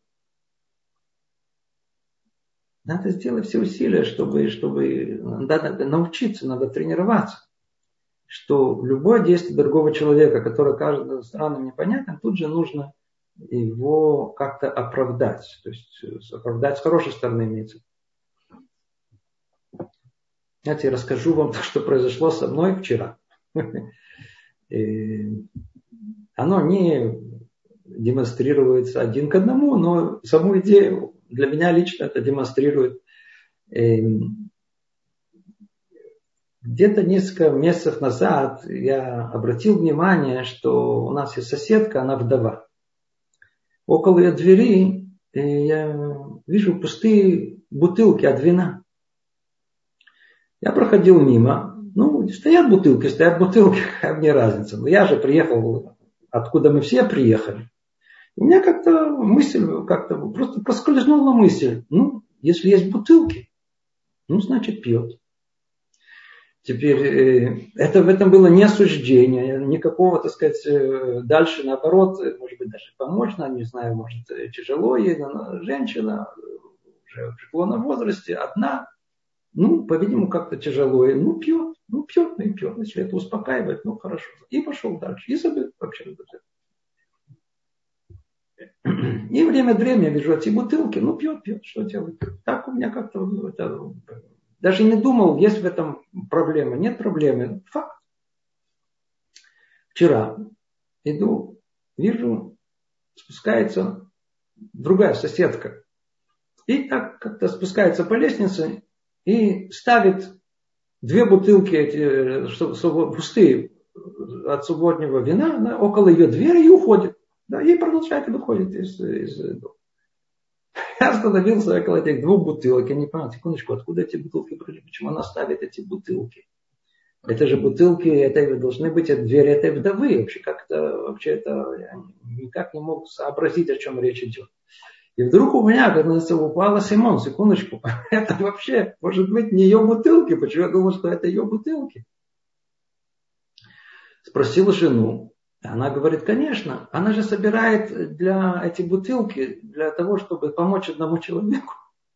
Надо сделать все усилия, чтобы, чтобы надо научиться, надо тренироваться. Что любое действие другого человека, которое кажется странным, непонятным, тут же нужно его как-то оправдать. То есть оправдать с хорошей стороны имеется. Знаете, я расскажу вам то, что произошло со мной вчера. Оно не демонстрируется один к одному, но саму идею для меня лично это демонстрирует. Где-то несколько месяцев назад я обратил внимание, что у нас есть соседка, она вдова. Около ее двери я вижу пустые бутылки от вина. Я проходил мимо. Ну, стоят бутылки, стоят бутылки, какая мне разница. Но я же приехал, откуда мы все приехали. У меня как-то мысль, как-то просто проскользнула мысль. Ну, если есть бутылки, ну, значит, пьет. Теперь, это, в этом было не осуждение, никакого, так сказать, дальше, наоборот, может быть, даже помочь нам, не знаю, может, тяжело ей, но женщина уже в преклонном возрасте, одна, ну, по-видимому, как-то тяжело, ну, пьет, ну, пьет, ну, и пьет, если это успокаивает, ну, хорошо, и пошел дальше, и забыл вообще. И время от времени я вижу эти бутылки, ну, пьет, пьет, что делать? Так у меня как-то это... Даже не думал, есть в этом проблема. Нет проблемы. Факт. Вчера иду, вижу, спускается другая соседка. И так как-то спускается по лестнице и ставит две бутылки эти, что, пустые от субботнего вина, да, около ее двери и уходит. Да, и продолжает и выходит из, из дома. Я остановился около этих двух бутылок. Я не понял, секундочку, откуда эти бутылки пришли? Почему она ставит эти бутылки? Это же бутылки, это должны быть от двери этой вдовы. Вообще как-то, вообще это, я никак не мог сообразить, о чем речь идет. И вдруг у меня, кажется, упала Симон, секундочку. Это вообще, может быть, не ее бутылки. Почему я думал, что это ее бутылки? Спросил жену. Она говорит, конечно, она же собирает для эти бутылки для того, чтобы помочь одному человеку.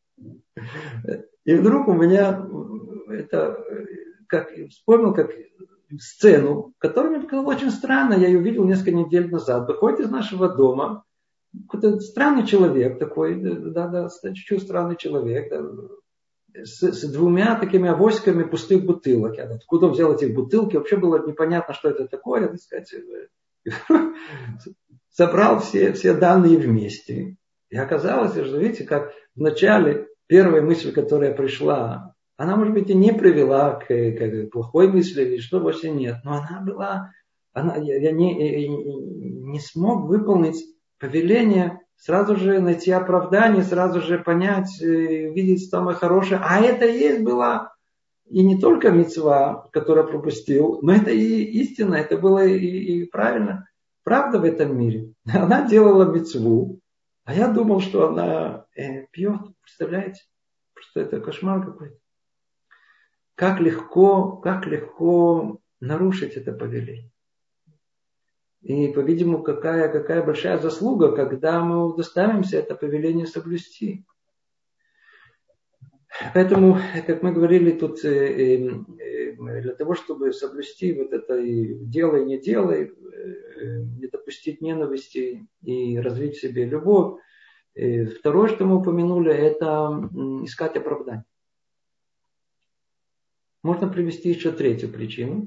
И вдруг у меня это, как вспомнил, как сцену, которая мне показалась очень странно. Я ее видел несколько недель назад. Выходит из нашего дома какой-то странный человек такой, да, да, чуть-чуть странный человек, да, с, с двумя такими авоськами пустых бутылок. Я, откуда он взял эти бутылки? Вообще было непонятно, что это такое, так сказать. Собрал все, все данные вместе. И оказалось, что видите, как вначале первая мысль, которая пришла, она, может быть, и не привела к, к плохой мысли, или что вообще нет. Но она была, она, я, я не, не смог выполнить повеление, сразу же найти оправдание, сразу же понять, видеть самое хорошее. А это и есть была и не только мицва, которую пропустил, но это и истина, это было и, и правильно. Правда в этом мире. Она делала мицву, а я думал, что она э, пьет. Представляете? Просто это кошмар какой-то. Как легко, как легко нарушить это повеление. И, по-видимому, какая, какая большая заслуга, когда мы удостоимся это повеление соблюсти. Поэтому, как мы говорили тут, для того, чтобы соблюсти вот это и делай, не делай, не допустить ненависти и развить в себе любовь, второе, что мы упомянули, это искать оправдание. Можно привести еще третью причину.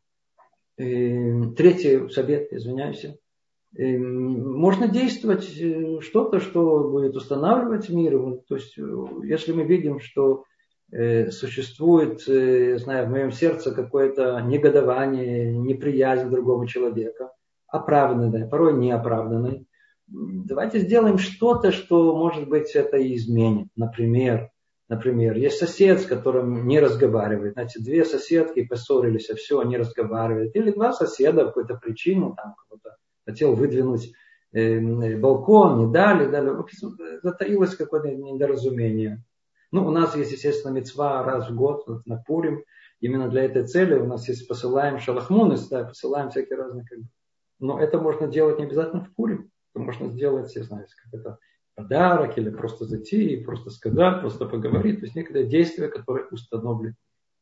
Третий совет, извиняюсь. Можно действовать что-то, что будет устанавливать мир. То есть, если мы видим, что существует, знаю, в моем сердце какое-то негодование, неприязнь другого человека, оправданное, порой неоправданное, давайте сделаем что-то, что, может быть, это и изменит. Например, например, есть сосед, с которым не разговаривает. Знаете, две соседки поссорились, а все, они разговаривают. Или два соседа по какой-то причине, там, кого-то хотел выдвинуть э, балкон, не дали, дали. Затаилось какое-то недоразумение. Ну, у нас есть, естественно, мицва раз в год на Пурим. Именно для этой цели у нас есть посылаем шалахмунес, да, посылаем всякие разные. Как бы. Но это можно делать не обязательно в Пурим. Это можно сделать, я знаю, как это подарок или просто зайти и просто сказать, просто поговорить. То есть некое действие, которое установлено.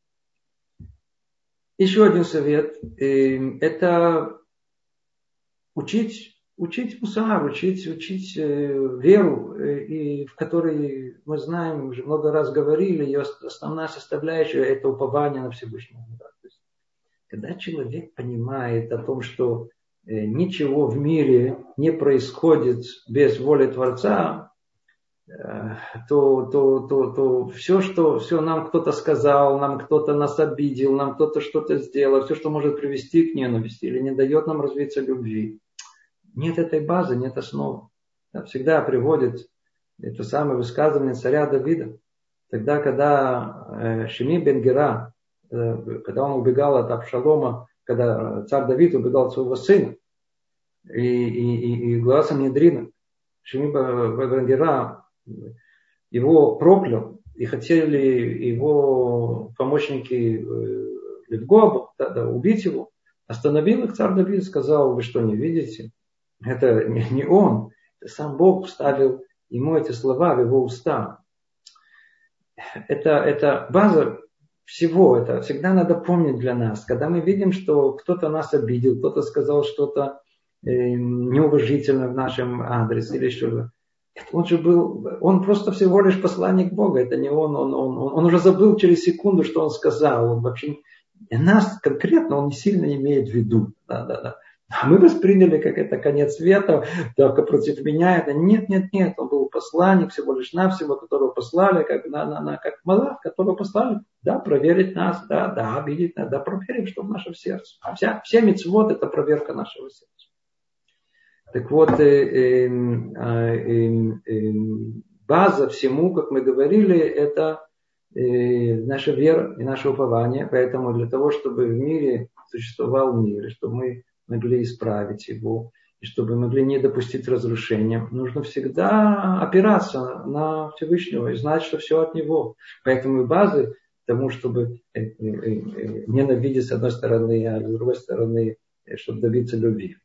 Еще один совет. Это учить, учить мусар, учить, учить веру, и в которой мы знаем, уже много раз говорили, ее основная составляющая – это упование на Всевышнего. То есть, когда человек понимает о том, что ничего в мире не происходит без воли Творца, то, то, то, то все, что все нам кто-то сказал, нам кто-то нас обидел, нам кто-то что-то сделал, все, что может привести к ненависти или не дает нам развиться любви. Нет этой базы, нет основы. Всегда приводит это самое высказывание царя Давида. Тогда, когда Шими бен Гера, когда он убегал от Авшалома, когда царь Давид убегал от своего сына, и, и, и, и глава Санхедрина, Шими бен Гера его проклял, и хотели его помощники Левгоба да, да, убить его. Остановил их царь Давид, сказал: вы что, не видите? Это не, не он, это сам Бог вставил ему эти слова в его уста. Это, это база всего, это всегда надо помнить для нас. Когда мы видим, что кто-то нас обидел, кто-то сказал что-то э, неуважительно в нашем адресе или что-то. Он же был, он просто всего лишь посланник Бога, это не он, он, он, он, он уже забыл через секунду, что он сказал. Он вообще, нас конкретно он не сильно имеет в виду. Да, да, да. А мы восприняли, как это конец света, только против меня. Это нет, нет, нет, он был посланник всего лишь навсего, которого послали, как, на, на, на, как малах, которого послали, да, проверить нас, да, да, обидеть нас, да, проверить, что в нашем сердце. Вся, вся мицвот это проверка нашего сердца. Так вот, э, э, э, э, база всему, как мы говорили, это э, наша вера и наше упование. Поэтому для того, чтобы в мире существовал мир, и чтобы мы могли исправить его, и чтобы мы могли не допустить разрушения, нужно всегда опираться на Всевышнего и знать, что все от Него. Поэтому и базы тому, чтобы э, э, э, ненавидеть с одной стороны, а с другой стороны, чтобы добиться любви.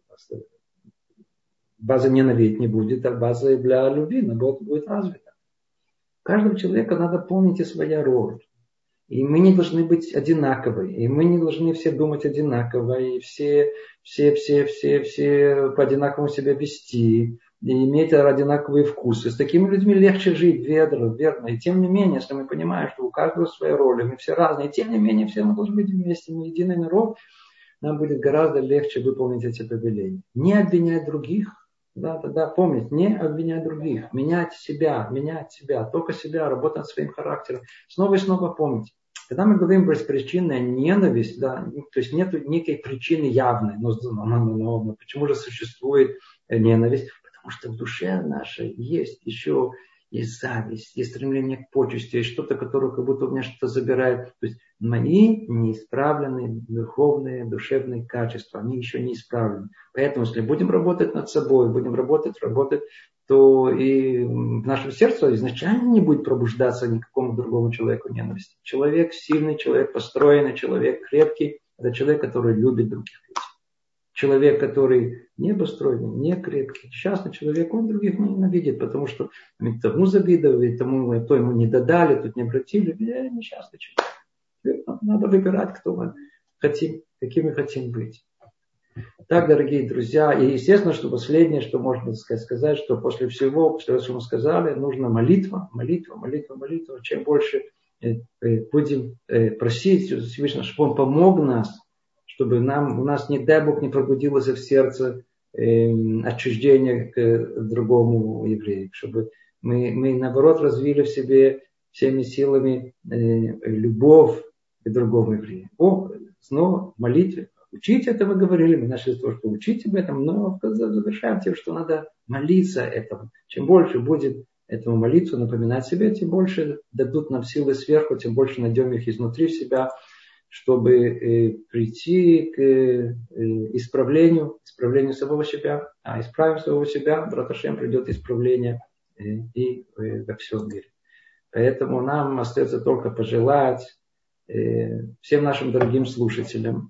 База ненавидеть не будет, а база для любви, наоборот, будет развита. Каждому человеку надо помнить и своя роль. И мы не должны быть одинаковы. И мы не должны все думать одинаково. И все, все, все, все, все по-одинаковому себя вести. И иметь одинаковые вкусы. С такими людьми легче жить, верно, верно. И тем не менее, если мы понимаем, что у каждого своя роль, мы все разные, и тем не менее, все мы должны быть вместе, мы единый народ, нам будет гораздо легче выполнить эти повеления. Не обвинять других. Да, да, да, помнить, не обвинять других, менять себя, менять себя, только себя, работать над своим характером. Снова и снова помнить. Когда мы говорим беспричинная ненависть, да, то есть нет некой причины явной, но, но, но, но, но почему же существует ненависть? Потому что в душе нашей есть еще есть зависть, есть стремление к почести, есть что-то, которое как будто у меня что-то забирает. То есть мои неисправленные духовные, душевные качества, они еще не исправлены. Поэтому, если будем работать над собой, будем работать, работать, то и в нашем сердце изначально не будет пробуждаться никакому другому человеку ненависти. Человек сильный, человек построенный, человек крепкий, это человек, который любит других людей. Человек, который не построенный, не крепкий, счастный человек, он других не ненавидит, потому что тому завидовали, тому, то ему не додали, тут не обратили, я несчастный человек. Надо выбирать, кто мы хотим, каким мы хотим быть. Так, дорогие друзья, и естественно, что последнее, что можно сказать, что после всего, после того, что мы сказали, нужна молитва, молитва, молитва, молитва. Чем больше будем просить Всевышнего, чтобы Он помог нас, чтобы нам, у нас, не дай Бог, не пробудилось в сердце э, отчуждение к другому еврею, чтобы мы, мы, наоборот, развили в себе всеми силами э, любовь к другому еврею. О, снова в молитве. Учить это мы говорили, мы начали с того, что учить об этом, но завершаем тем, что надо молиться этому. Чем больше будем этому молиться, напоминать себе, тем больше дадут нам силы сверху, тем больше найдем их изнутри себя, чтобы э, прийти к э, исправлению, исправлению самого себя. А исправив самого себя, брат Ашем, придет исправление э, и э, во всем мире. Поэтому нам остается только пожелать э, всем нашим дорогим слушателям,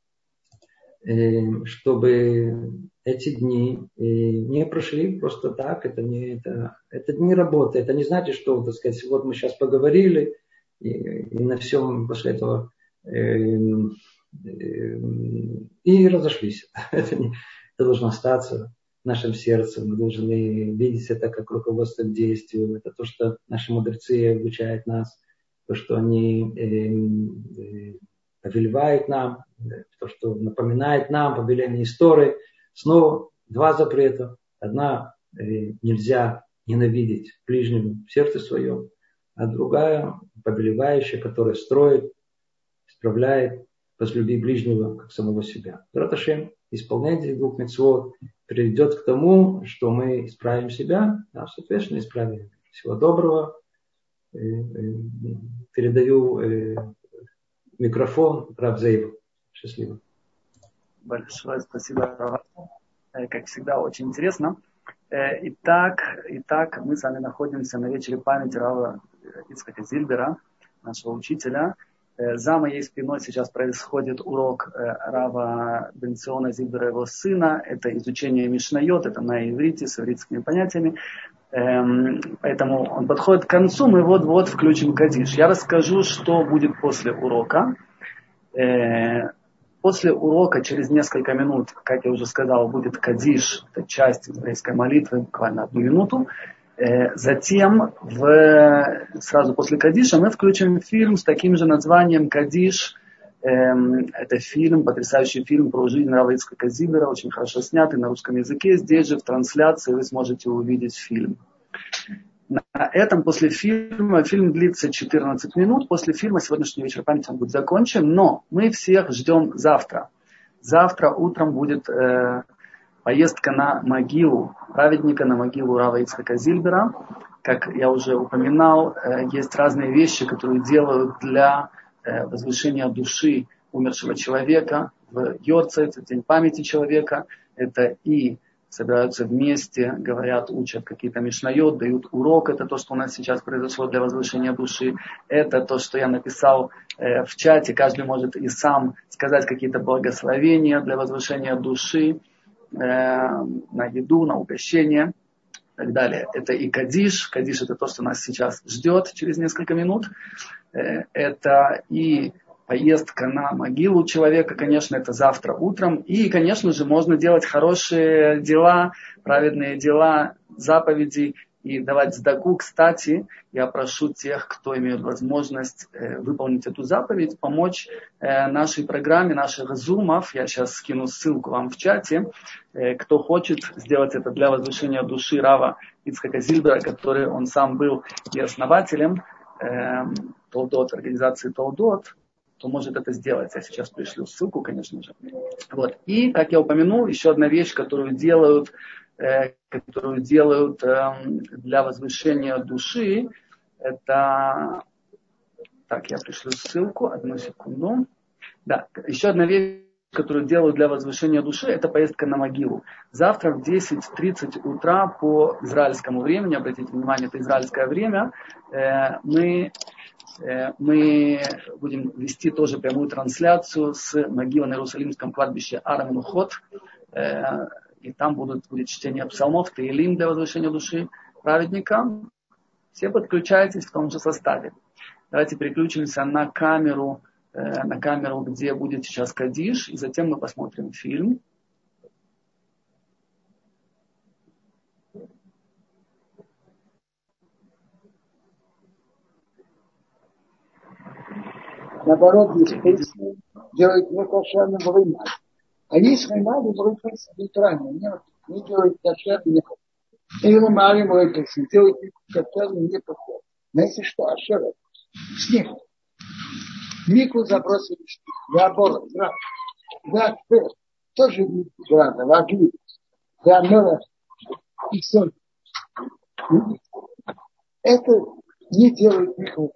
э, чтобы эти дни э, не прошли просто так. Это не, это, это не работа. Это не значит, что, так сказать, вот мы сейчас поговорили и, и на всем после этого э, э, и разошлись. Это, не, это должно остаться в нашем сердце. Мы должны видеть это как руководство к действию. Это то, что наши мудрецы обучают нас, то, что они э, э, повелевают нам, то, что напоминает нам повеление истории. Снова два запрета. Одна э, нельзя ненавидеть ближнего в сердце своем, а другая повелевающая, которая строит, исправляет, возлюби ближнего как самого себя. Бе'эзрат Ашем, исполнение этих двух мицвот приведет к тому, что мы исправим себя, а соответственно исправим. Всего доброго. Передаю микрофон Рав Зейбу. Счастливо. Большое спасибо. Как всегда, очень интересно. Итак, итак, мы с вами находимся на вечере памяти Рава Ицхака Зильбера, нашего учителя. За моей спиной сейчас происходит урок Рава Бенциона Зильбера, его сына. Это изучение Мишнайот, это на иврите, с ивритскими понятиями. Поэтому он подходит к концу, мы вот-вот включим Кадиш. Я расскажу, что будет после урока. После урока, через несколько минут, как я уже сказал, будет Кадиш, это часть еврейской молитвы, буквально одну минуту. Затем, в, сразу после Кадиша, мы включим фильм с таким же названием «Кадиш». Это фильм, потрясающий фильм про жизнь Рава Ицхака Зильбера, очень хорошо снятый на русском языке. Здесь же в трансляции вы сможете увидеть фильм. На этом после фильма, фильм длится четырнадцать минут, после фильма сегодняшний вечер памяти он будет закончен, но мы всех ждем завтра. Завтра утром будет э, поездка на могилу праведника, на могилу Рава Ицхака Зильбера. Как я уже упоминал, э, есть разные вещи, которые делают для э, возвышения души умершего человека. В Йорцайт, День памяти человека, это и собираются вместе, говорят, учат какие-то мишнайот, дают урок. Это то, что у нас сейчас произошло для возвышения души. Это то, что я написал э, в чате. Каждый может и сам сказать какие-то благословения для возвышения души, э, на еду, на угощение и так далее. Это и Кадиш. Кадиш — это то, что нас сейчас ждет через несколько минут. Э, это и поездка на могилу человека, конечно, это завтра утром. И, конечно же, можно делать хорошие дела, праведные дела, заповеди и давать сдаку. Кстати, я прошу тех, кто имеет возможность э, выполнить эту заповедь, помочь э, нашей программе, наших зумов. Я сейчас скину ссылку вам в чате. Э, кто хочет сделать это для возвышения души Рава Ицхака Зильбера, который он сам был и основателем э, Толдот, организации Толдот, то может это сделать. Я сейчас пришлю ссылку, конечно же. Вот. И, как я упомянул, еще одна вещь, которую делают, э, которую делают э, для возвышения души, это... Так, я пришлю ссылку, одну секунду. Да, еще одна вещь, которую делают для возвышения души, это поездка на могилу. Завтра в десять тридцать утра по израильскому времени, обратите внимание, это израильское время, э, мы... Мы будем вести тоже прямую трансляцию с могилы на Иерусалимском кладбище Ар-Менухот. И там будут, будет чтение псалмов, Теилим для возвышения души праведника. Все подключайтесь в том же составе. Давайте переключимся на камеру, на камеру, где будет сейчас Кадиш, и затем мы посмотрим фильм. Наоборот, беспечные делают некошерным выман. Они с выманом врубаются нейтрально. Не, не делают кошерным, не подходит. И выманом врубаются, делают кошерным, не подходит. Знаете что? Ашера. Снег. Мику забросили снег. Наоборот, град. Да, тоже града, вагли. Да, мера. И соль. Это не делает мику.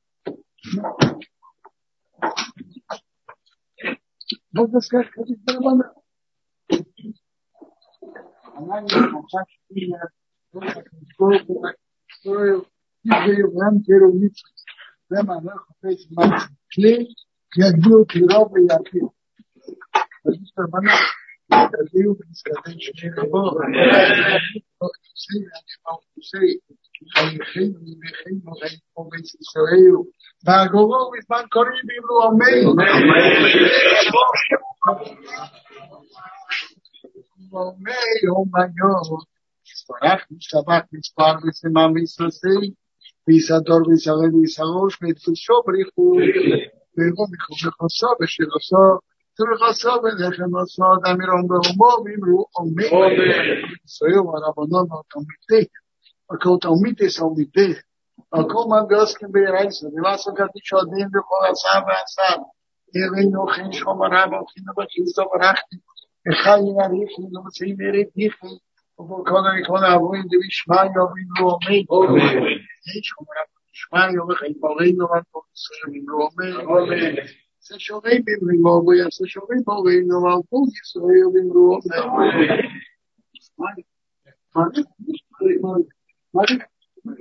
Можно сказать, что это нормально. Она не начала строил Израилем керовницу. Прямо на хопейте мальчик. Клей, как был пирог и яркий. Потому что она ходил, сказать, что не было. חייכים ומחים וחיים כמו בית ישראל והגורור בזמן קוראים בימרו אמן אמן אומיון ספרך משתבח מספר וסימן ויסוסי ויסדור ויסרן ויסרוש ותפושו בריחו וירום ויחו וחוסו ושירוסו תרחוסו ולחם עושו דמירון באומו וימרו אמן ישראל הרבנון והתלמידי הכל תלמידי סלמידי, הכל מגוסקים בעירייסו, ולעשו קדיש עודים בכל עשר ועשר, ירינו חין שומר רבו, חינו בחיסו ברכתי, וחיים עריכי, נמצאים ירידיכי, ובכל הכל העבורים דבישמי יובים לו עומד, חין שומר רבו, דשמי יובחי מורינו, ועל ישראל ימרו עומד, זה שורים במרימו, ויעשה שורים מורינו, ועל כל ישראל ימרו עומד. Марик,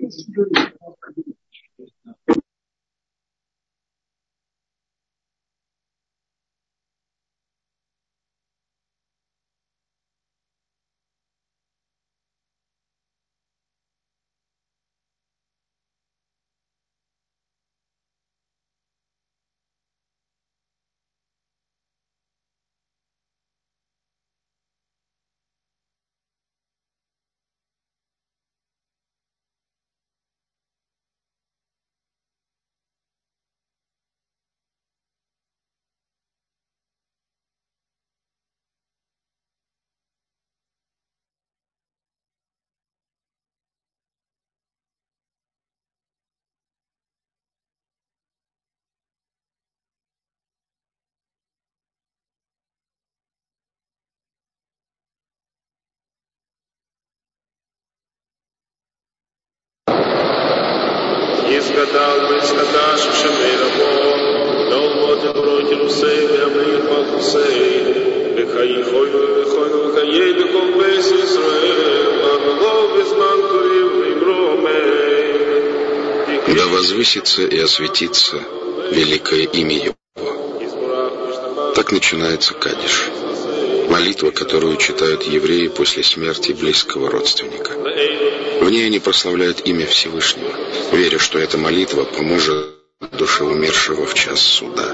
יסגדל ויסגדש ושמי רבו דולבות יברות ירוסי וימריך מלכוסי וחיי חוינו וחיי וחיי בכל בית ישראל ועמלו בזמן קוראים ואמרו אמן. Да возвысится и осветится великое имя Его. Так начинается Кадиш. Молитва, которую читают евреи после смерти близкого родственника. В ней они прославляют имя Всевышнего, веря, что эта молитва поможет душе умершего в час суда.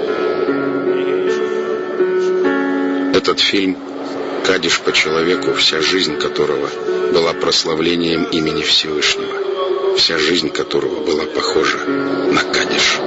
Этот фильм «Кадиш по человеку», вся жизнь которого была прославлением имени Всевышнего, вся жизнь которого была похожа на Кадиш.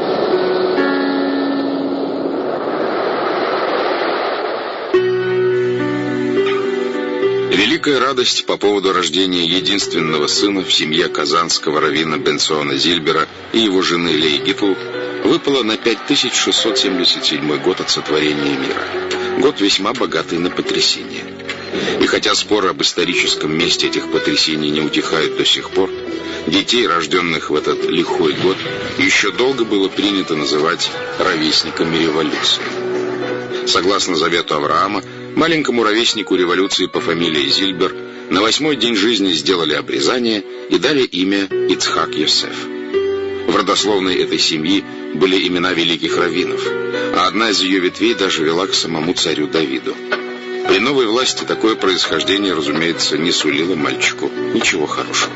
Великая радость по поводу рождения единственного сына в семье казанского раввина Бенциона Зильбера и его жены Леи Гитл выпала на пять тысяч шестьсот семьдесят седьмой год от сотворения мира. Год весьма богатый на потрясения. И хотя споры об историческом месте этих потрясений не утихают до сих пор, детей, рожденных в этот лихой год, еще долго было принято называть ровесниками революции. Согласно завету Авраама, маленькому ровеснику революции по фамилии Зильбер на восьмой день жизни сделали обрезание и дали имя Ицхак Йосеф. В родословной этой семьи были имена великих раввинов, а одна из ее ветвей даже вела к самому царю Давиду. При новой власти такое происхождение, разумеется, не сулило мальчику ничего хорошего.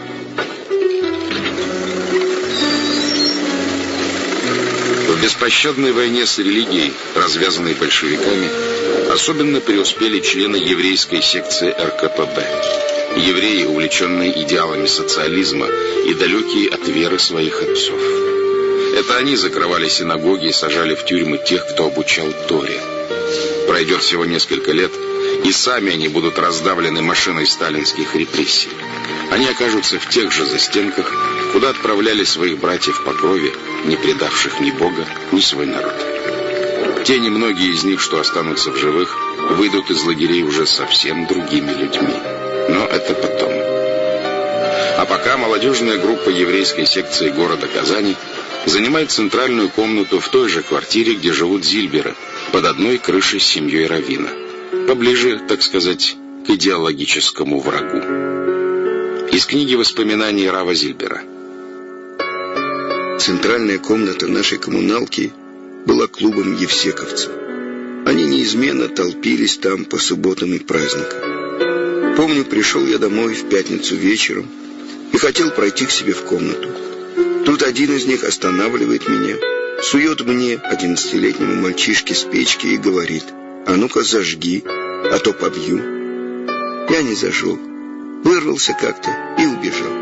В беспощадной войне с религией, развязанной большевиками, особенно преуспели члены еврейской секции эр ка пэ бэ. Евреи, увлеченные идеалами социализма и далекие от веры своих отцов. Это они закрывали синагоги и сажали в тюрьмы тех, кто обучал Торе. Пройдет всего несколько лет, и сами они будут раздавлены машиной сталинских репрессий. Они окажутся в тех же застенках, куда отправляли своих братьев по крови, не предавших ни Бога, ни свой народ. Те немногие из них, что останутся в живых, выйдут из лагерей уже совсем другими людьми. Но это потом. А пока молодежная группа еврейской секции города Казани занимает центральную комнату в той же квартире, где живут Зильберы, под одной крышей с семьей раввина. Поближе, так сказать, к идеологическому врагу. Из книги воспоминаний Рава Зильбера. Центральная комната нашей коммуналки была клубом евсековцев. Они неизменно толпились там по субботам и праздникам. Помню, пришел я домой в пятницу вечером и хотел пройти к себе в комнату. Тут один из них останавливает меня, сует мне, одиннадцатилетнему мальчишке, с печки и говорит: «А ну-ка зажги, а то побью». Я не зажег, вырвался как-то и убежал.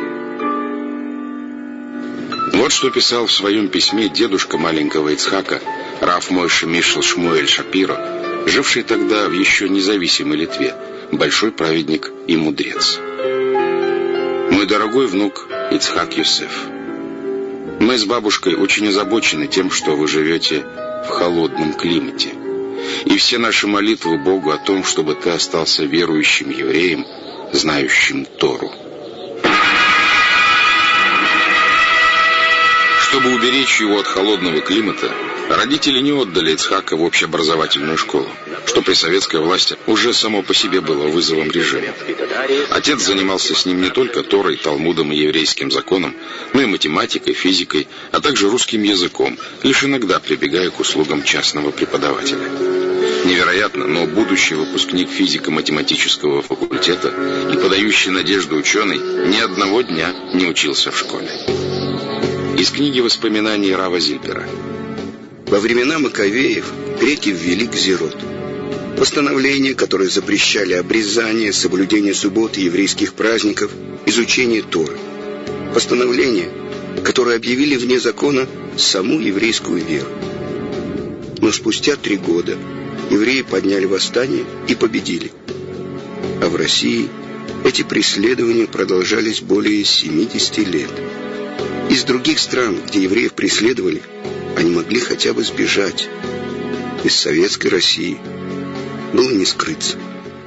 Вот что писал в своем письме дедушка маленького Ицхака, Рав Мойше Мишел Шмуэль Шапиро, живший тогда в еще независимой Литве, большой праведник и мудрец. Мой дорогой внук Ицхак Йосеф, мы с бабушкой очень озабочены тем, что вы живете в холодном климате. И все наши молитвы Богу о том, чтобы ты остался верующим евреем, знающим Тору. Чтобы уберечь его от холодного климата, родители не отдали Ицхака в общеобразовательную школу, что при советской власти уже само по себе было вызовом режима. Отец занимался с ним не только Торой, Талмудом и еврейским законом, но и математикой, физикой, а также русским языком, лишь иногда прибегая к услугам частного преподавателя. Невероятно, но будущий выпускник физико-математического факультета и подающий надежду ученый ни одного дня не учился в школе. Из книги воспоминаний Рава Зильбера. Во времена Маковеев греки ввели гзирот. Постановления, которые запрещали обрезание, соблюдение суббот и еврейских праздников, изучение Торы. Постановления, которые объявили вне закона саму еврейскую веру. Но спустя три года евреи подняли восстание и победили. А в России эти преследования продолжались более семидесяти лет. Из других стран, где евреев преследовали, они могли хотя бы сбежать. Из советской России было не скрыться.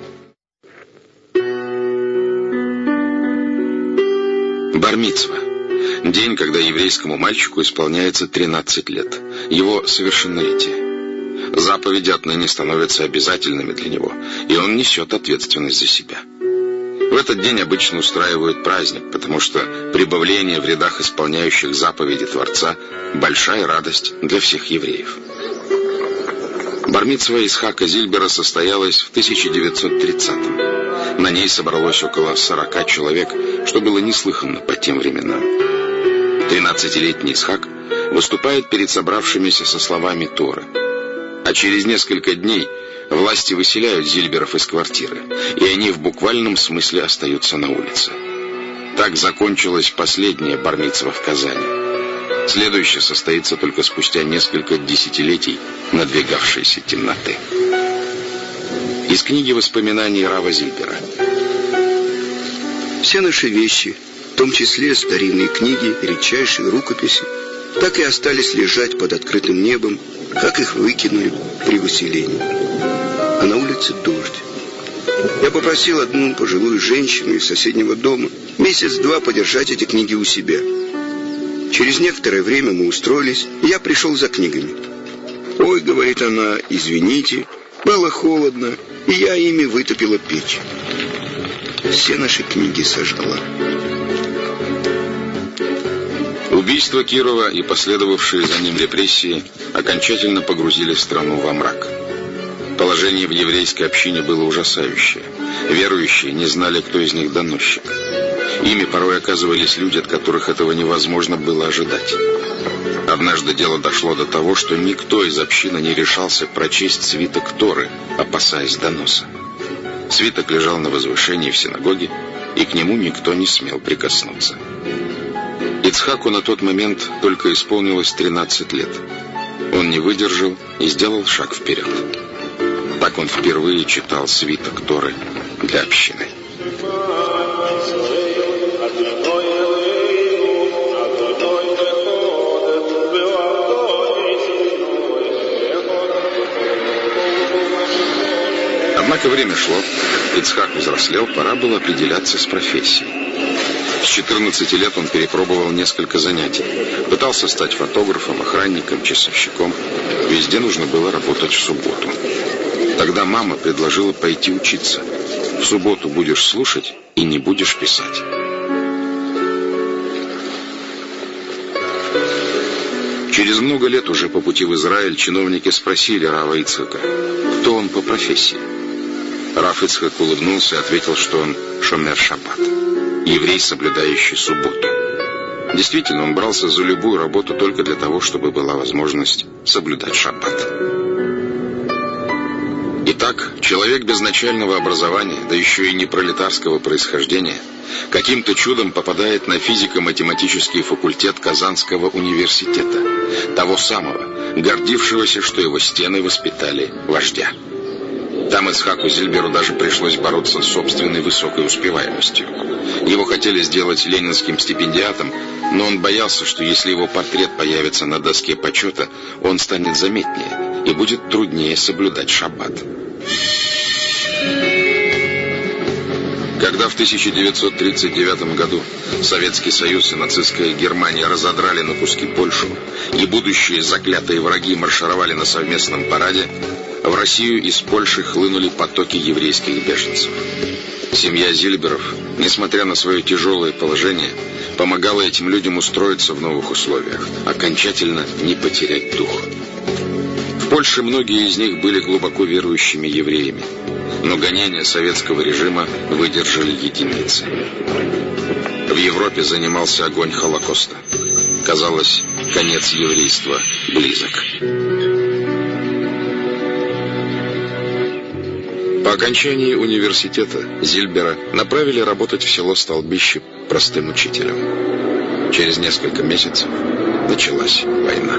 Бар-мицва. День, когда еврейскому мальчику исполняется тринадцать лет. Его совершеннолетие. Заповеди отныне становятся обязательными для него, и он несет ответственность за себя. В этот день обычно устраивают праздник, потому что прибавление в рядах исполняющих заповеди Творца – большая радость для всех евреев. Бар-мицва Ицхака Зильбера состоялась в тысяча девятьсот тридцатом. На ней собралось около сорока человек, что было неслыханно по тем временам. тринадцатилетний Ицхак выступает перед собравшимися со словами Торы. А через несколько дней власти выселяют Зильберов из квартиры, и они в буквальном смысле остаются на улице. Так закончилась последняя бар-мицва в Казани. Следующая состоится только спустя несколько десятилетий надвигавшейся темноты. Из книги воспоминаний Рава Зильбера. Все наши вещи, в том числе старинные книги и редчайшие рукописи, так и остались лежать под открытым небом, как их выкинули при выселении. А на улице дождь. Я попросил одну пожилую женщину из соседнего дома месяц-два подержать эти книги у себя. Через некоторое время мы устроились, и я пришел за книгами. «Ой, — говорит она, — извините, было холодно, и я ими вытопила печь». Все наши книги сожгла. Убийство Кирова и последовавшие за ним репрессии окончательно погрузили страну во мрак. Положение в еврейской общине было ужасающее. Верующие не знали, кто из них доносчик. Ими порой оказывались люди, от которых этого невозможно было ожидать. Однажды дело дошло до того, что никто из общины не решался прочесть свиток Торы, опасаясь доноса. Свиток лежал на возвышении в синагоге, и к нему никто не смел прикоснуться. Ицхаку на тот момент только исполнилось тринадцать лет. Он не выдержал и сделал шаг вперед. Так он впервые читал свиток Торы для общины. Однако время шло, Ицхак взрослел, пора было определяться с профессией. С четырнадцати лет он перепробовал несколько занятий. Пытался стать фотографом, охранником, часовщиком. Везде нужно было работать в субботу. Тогда мама предложила пойти учиться. В субботу будешь слушать и не будешь писать. Через много лет уже по пути в Израиль чиновники спросили Рава Ицхака, кто он по профессии. Рав Ицхак улыбнулся и ответил, что он шомер шаббат, еврей, соблюдающий субботу. Действительно, он брался за любую работу только для того, чтобы была возможность соблюдать шаббат. Итак, человек без начального образования, да еще и не пролетарского происхождения, каким-то чудом попадает на физико-математический факультет Казанского университета, того самого, гордившегося, что его стены воспитали вождя. Там Ицхаку Зильберу даже пришлось бороться с собственной высокой успеваемостью. Его хотели сделать ленинским стипендиатом, но он боялся, что если его портрет появится на доске почета, он станет заметнее и будет труднее соблюдать шаббат. Когда в тысяча девятьсот тридцать девятом году Советский Союз и нацистская Германия разодрали на куски Польшу, и будущие заклятые враги маршировали на совместном параде, в Россию из Польши хлынули потоки еврейских беженцев. Семья Зильберов, несмотря на свое тяжелое положение, помогала этим людям устроиться в новых условиях, окончательно не потерять дух. В Польше многие из них были глубоко верующими евреями, но гонения советского режима выдержали единицы. В Европе занимался огонь Холокоста. Казалось, конец еврейства близок. По окончании университета Зильбера направили работать в село Столбище простым учителем. Через несколько месяцев началась война.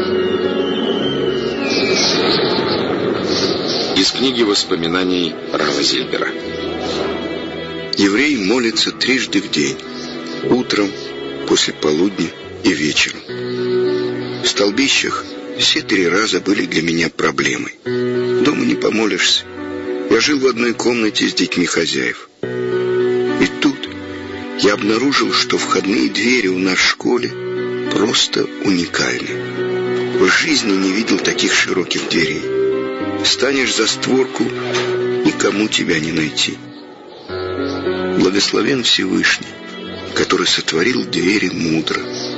Из книги воспоминаний Рава Зильбера. Еврей молится трижды в день: утром, после полудня и вечером. В Столбищах все три раза были для меня проблемой. Дома не помолишься. Я жил в одной комнате с детьми хозяев. И тут я обнаружил, что входные двери у нас в школе просто уникальны. В жизни не видел таких широких дверей. Встанешь за створку, никому тебя не найти. Благословен Всевышний, который сотворил двери мудро.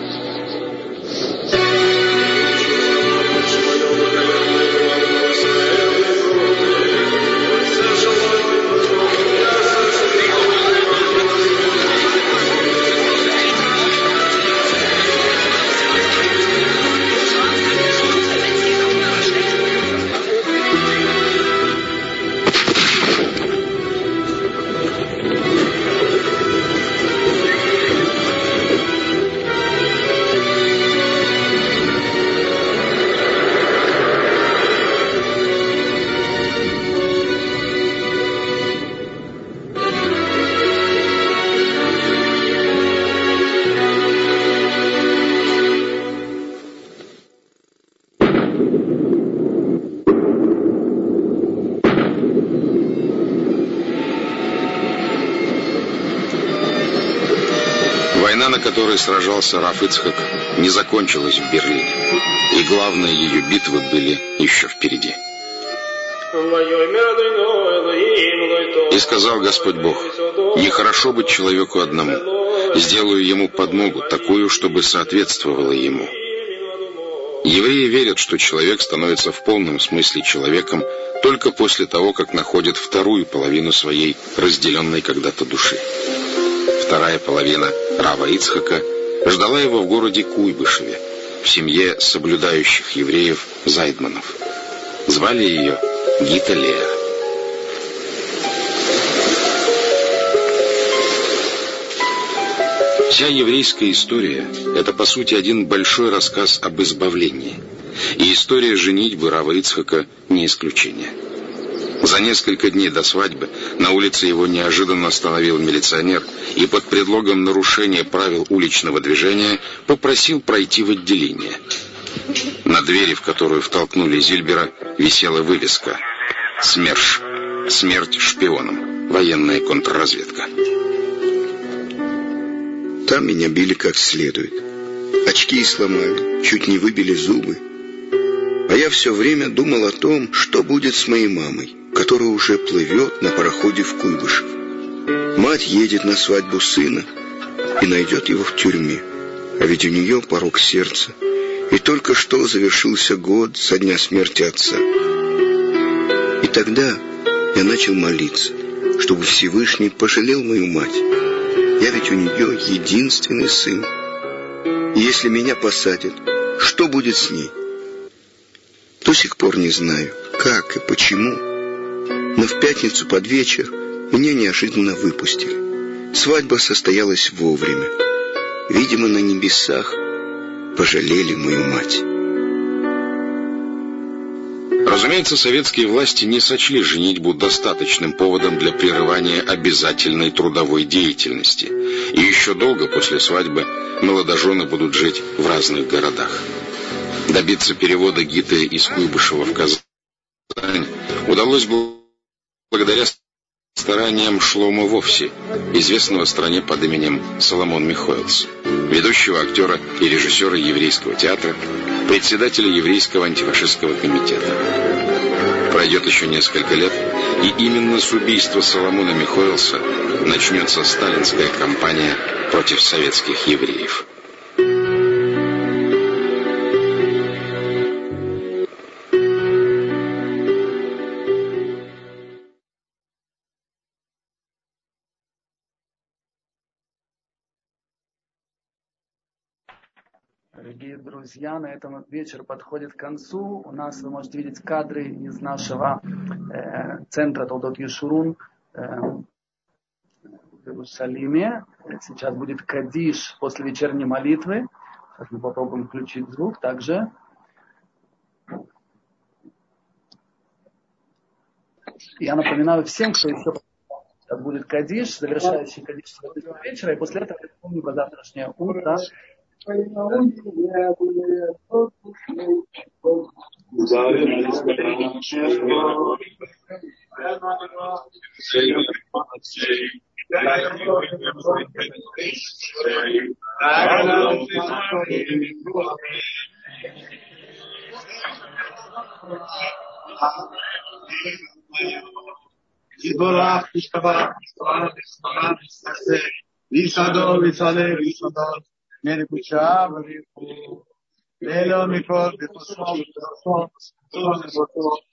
Война, на которой сражался Рав Ицхак, не закончилась в Берлине, и главные ее битвы были еще впереди. «И сказал Господь Бог: нехорошо быть человеку одному, сделаю ему подмогу, такую, чтобы соответствовала ему». Евреи верят, что человек становится в полном смысле человеком только после того, как находит вторую половину своей разделенной когда-то души. Вторая половина Рава Ицхака ждала его в городе Куйбышеве, в семье соблюдающих евреев Зайдманов. Звали ее Гита Леа. Вся еврейская история – это, по сути, один большой рассказ об избавлении. И история женитьбы Рава Ицхака не исключение. За несколько дней до свадьбы на улице его неожиданно остановил милиционер и под предлогом нарушения правил уличного движения попросил пройти в отделение. На двери, в которую втолкнули Зильбера, висела вывеска «СМЕРШ. Смерть шпионам. Военная контрразведка». Там меня били как следует. Очки сломали, чуть не выбили зубы. А я все время думал о том, что будет с моей мамой, которая уже плывет на пароходе в Куйбышев. Мать едет на свадьбу сына и найдет его в тюрьме. А ведь у нее порок сердца, И только что завершился год со дня смерти отца. И тогда я начал молиться, чтобы Всевышний пожалел мою мать. Я ведь у нее единственный сын. И если меня посадят, что будет с ней? До сих пор не знаю, как и почему. Но в пятницу под вечер меня неожиданно выпустили. Свадьба состоялась вовремя. Видимо, на небесах пожалели мою мать. Разумеется, советские власти не сочли женитьбу достаточным поводом для прерывания обязательной трудовой деятельности. И еще долго после свадьбы молодожены будут жить в разных городах. Добиться перевода Гиты из Куйбышева в Казань удалось благодаря стараниям Шломо Вовси, известного в стране под именем Соломон Михоэлс, ведущего актера и режиссера еврейского театра, председателя еврейского антифашистского комитета. Пройдет еще несколько лет, и именно с убийства Соломона Михоэлса начнется сталинская кампания против советских евреев. Дорогие друзья, на этом вечер подходит к концу. У нас вы можете видеть кадры из нашего э, центра Толдот Ешурун э, в Иерусалиме. Сейчас будет кадиш после вечерней молитвы. Сейчас мы попробуем включить звук также. Я напоминаю всем, кто еще сейчас будет кадиш, завершающий кадиш сегодняшнего вечера, и после этого я помню про завтрашнее утро. Yisborach, Yishkabach, Yisborach, Yisborach, Yisborach, Yisado, Yisale, Yisado, Merikucha, Veriku, Lelo, Mikol, Bekuso, Bekuso, Bekuso,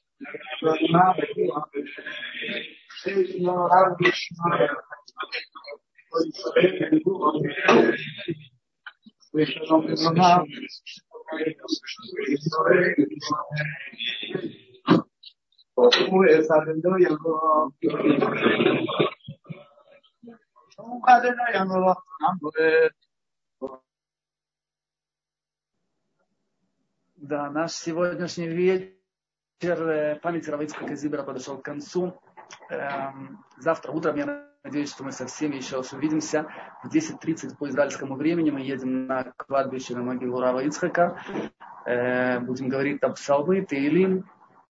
Да, наш сегодняшний вечер памяти Рава Ицхака Зибера подошел к концу. Эм, завтра утром, я надеюсь, что мы со всеми еще раз увидимся. В десять тридцать по израильскому времени мы едем на кладбище, на могилу Рава Ицхака. Э, будем говорить там псалмы, Теилим.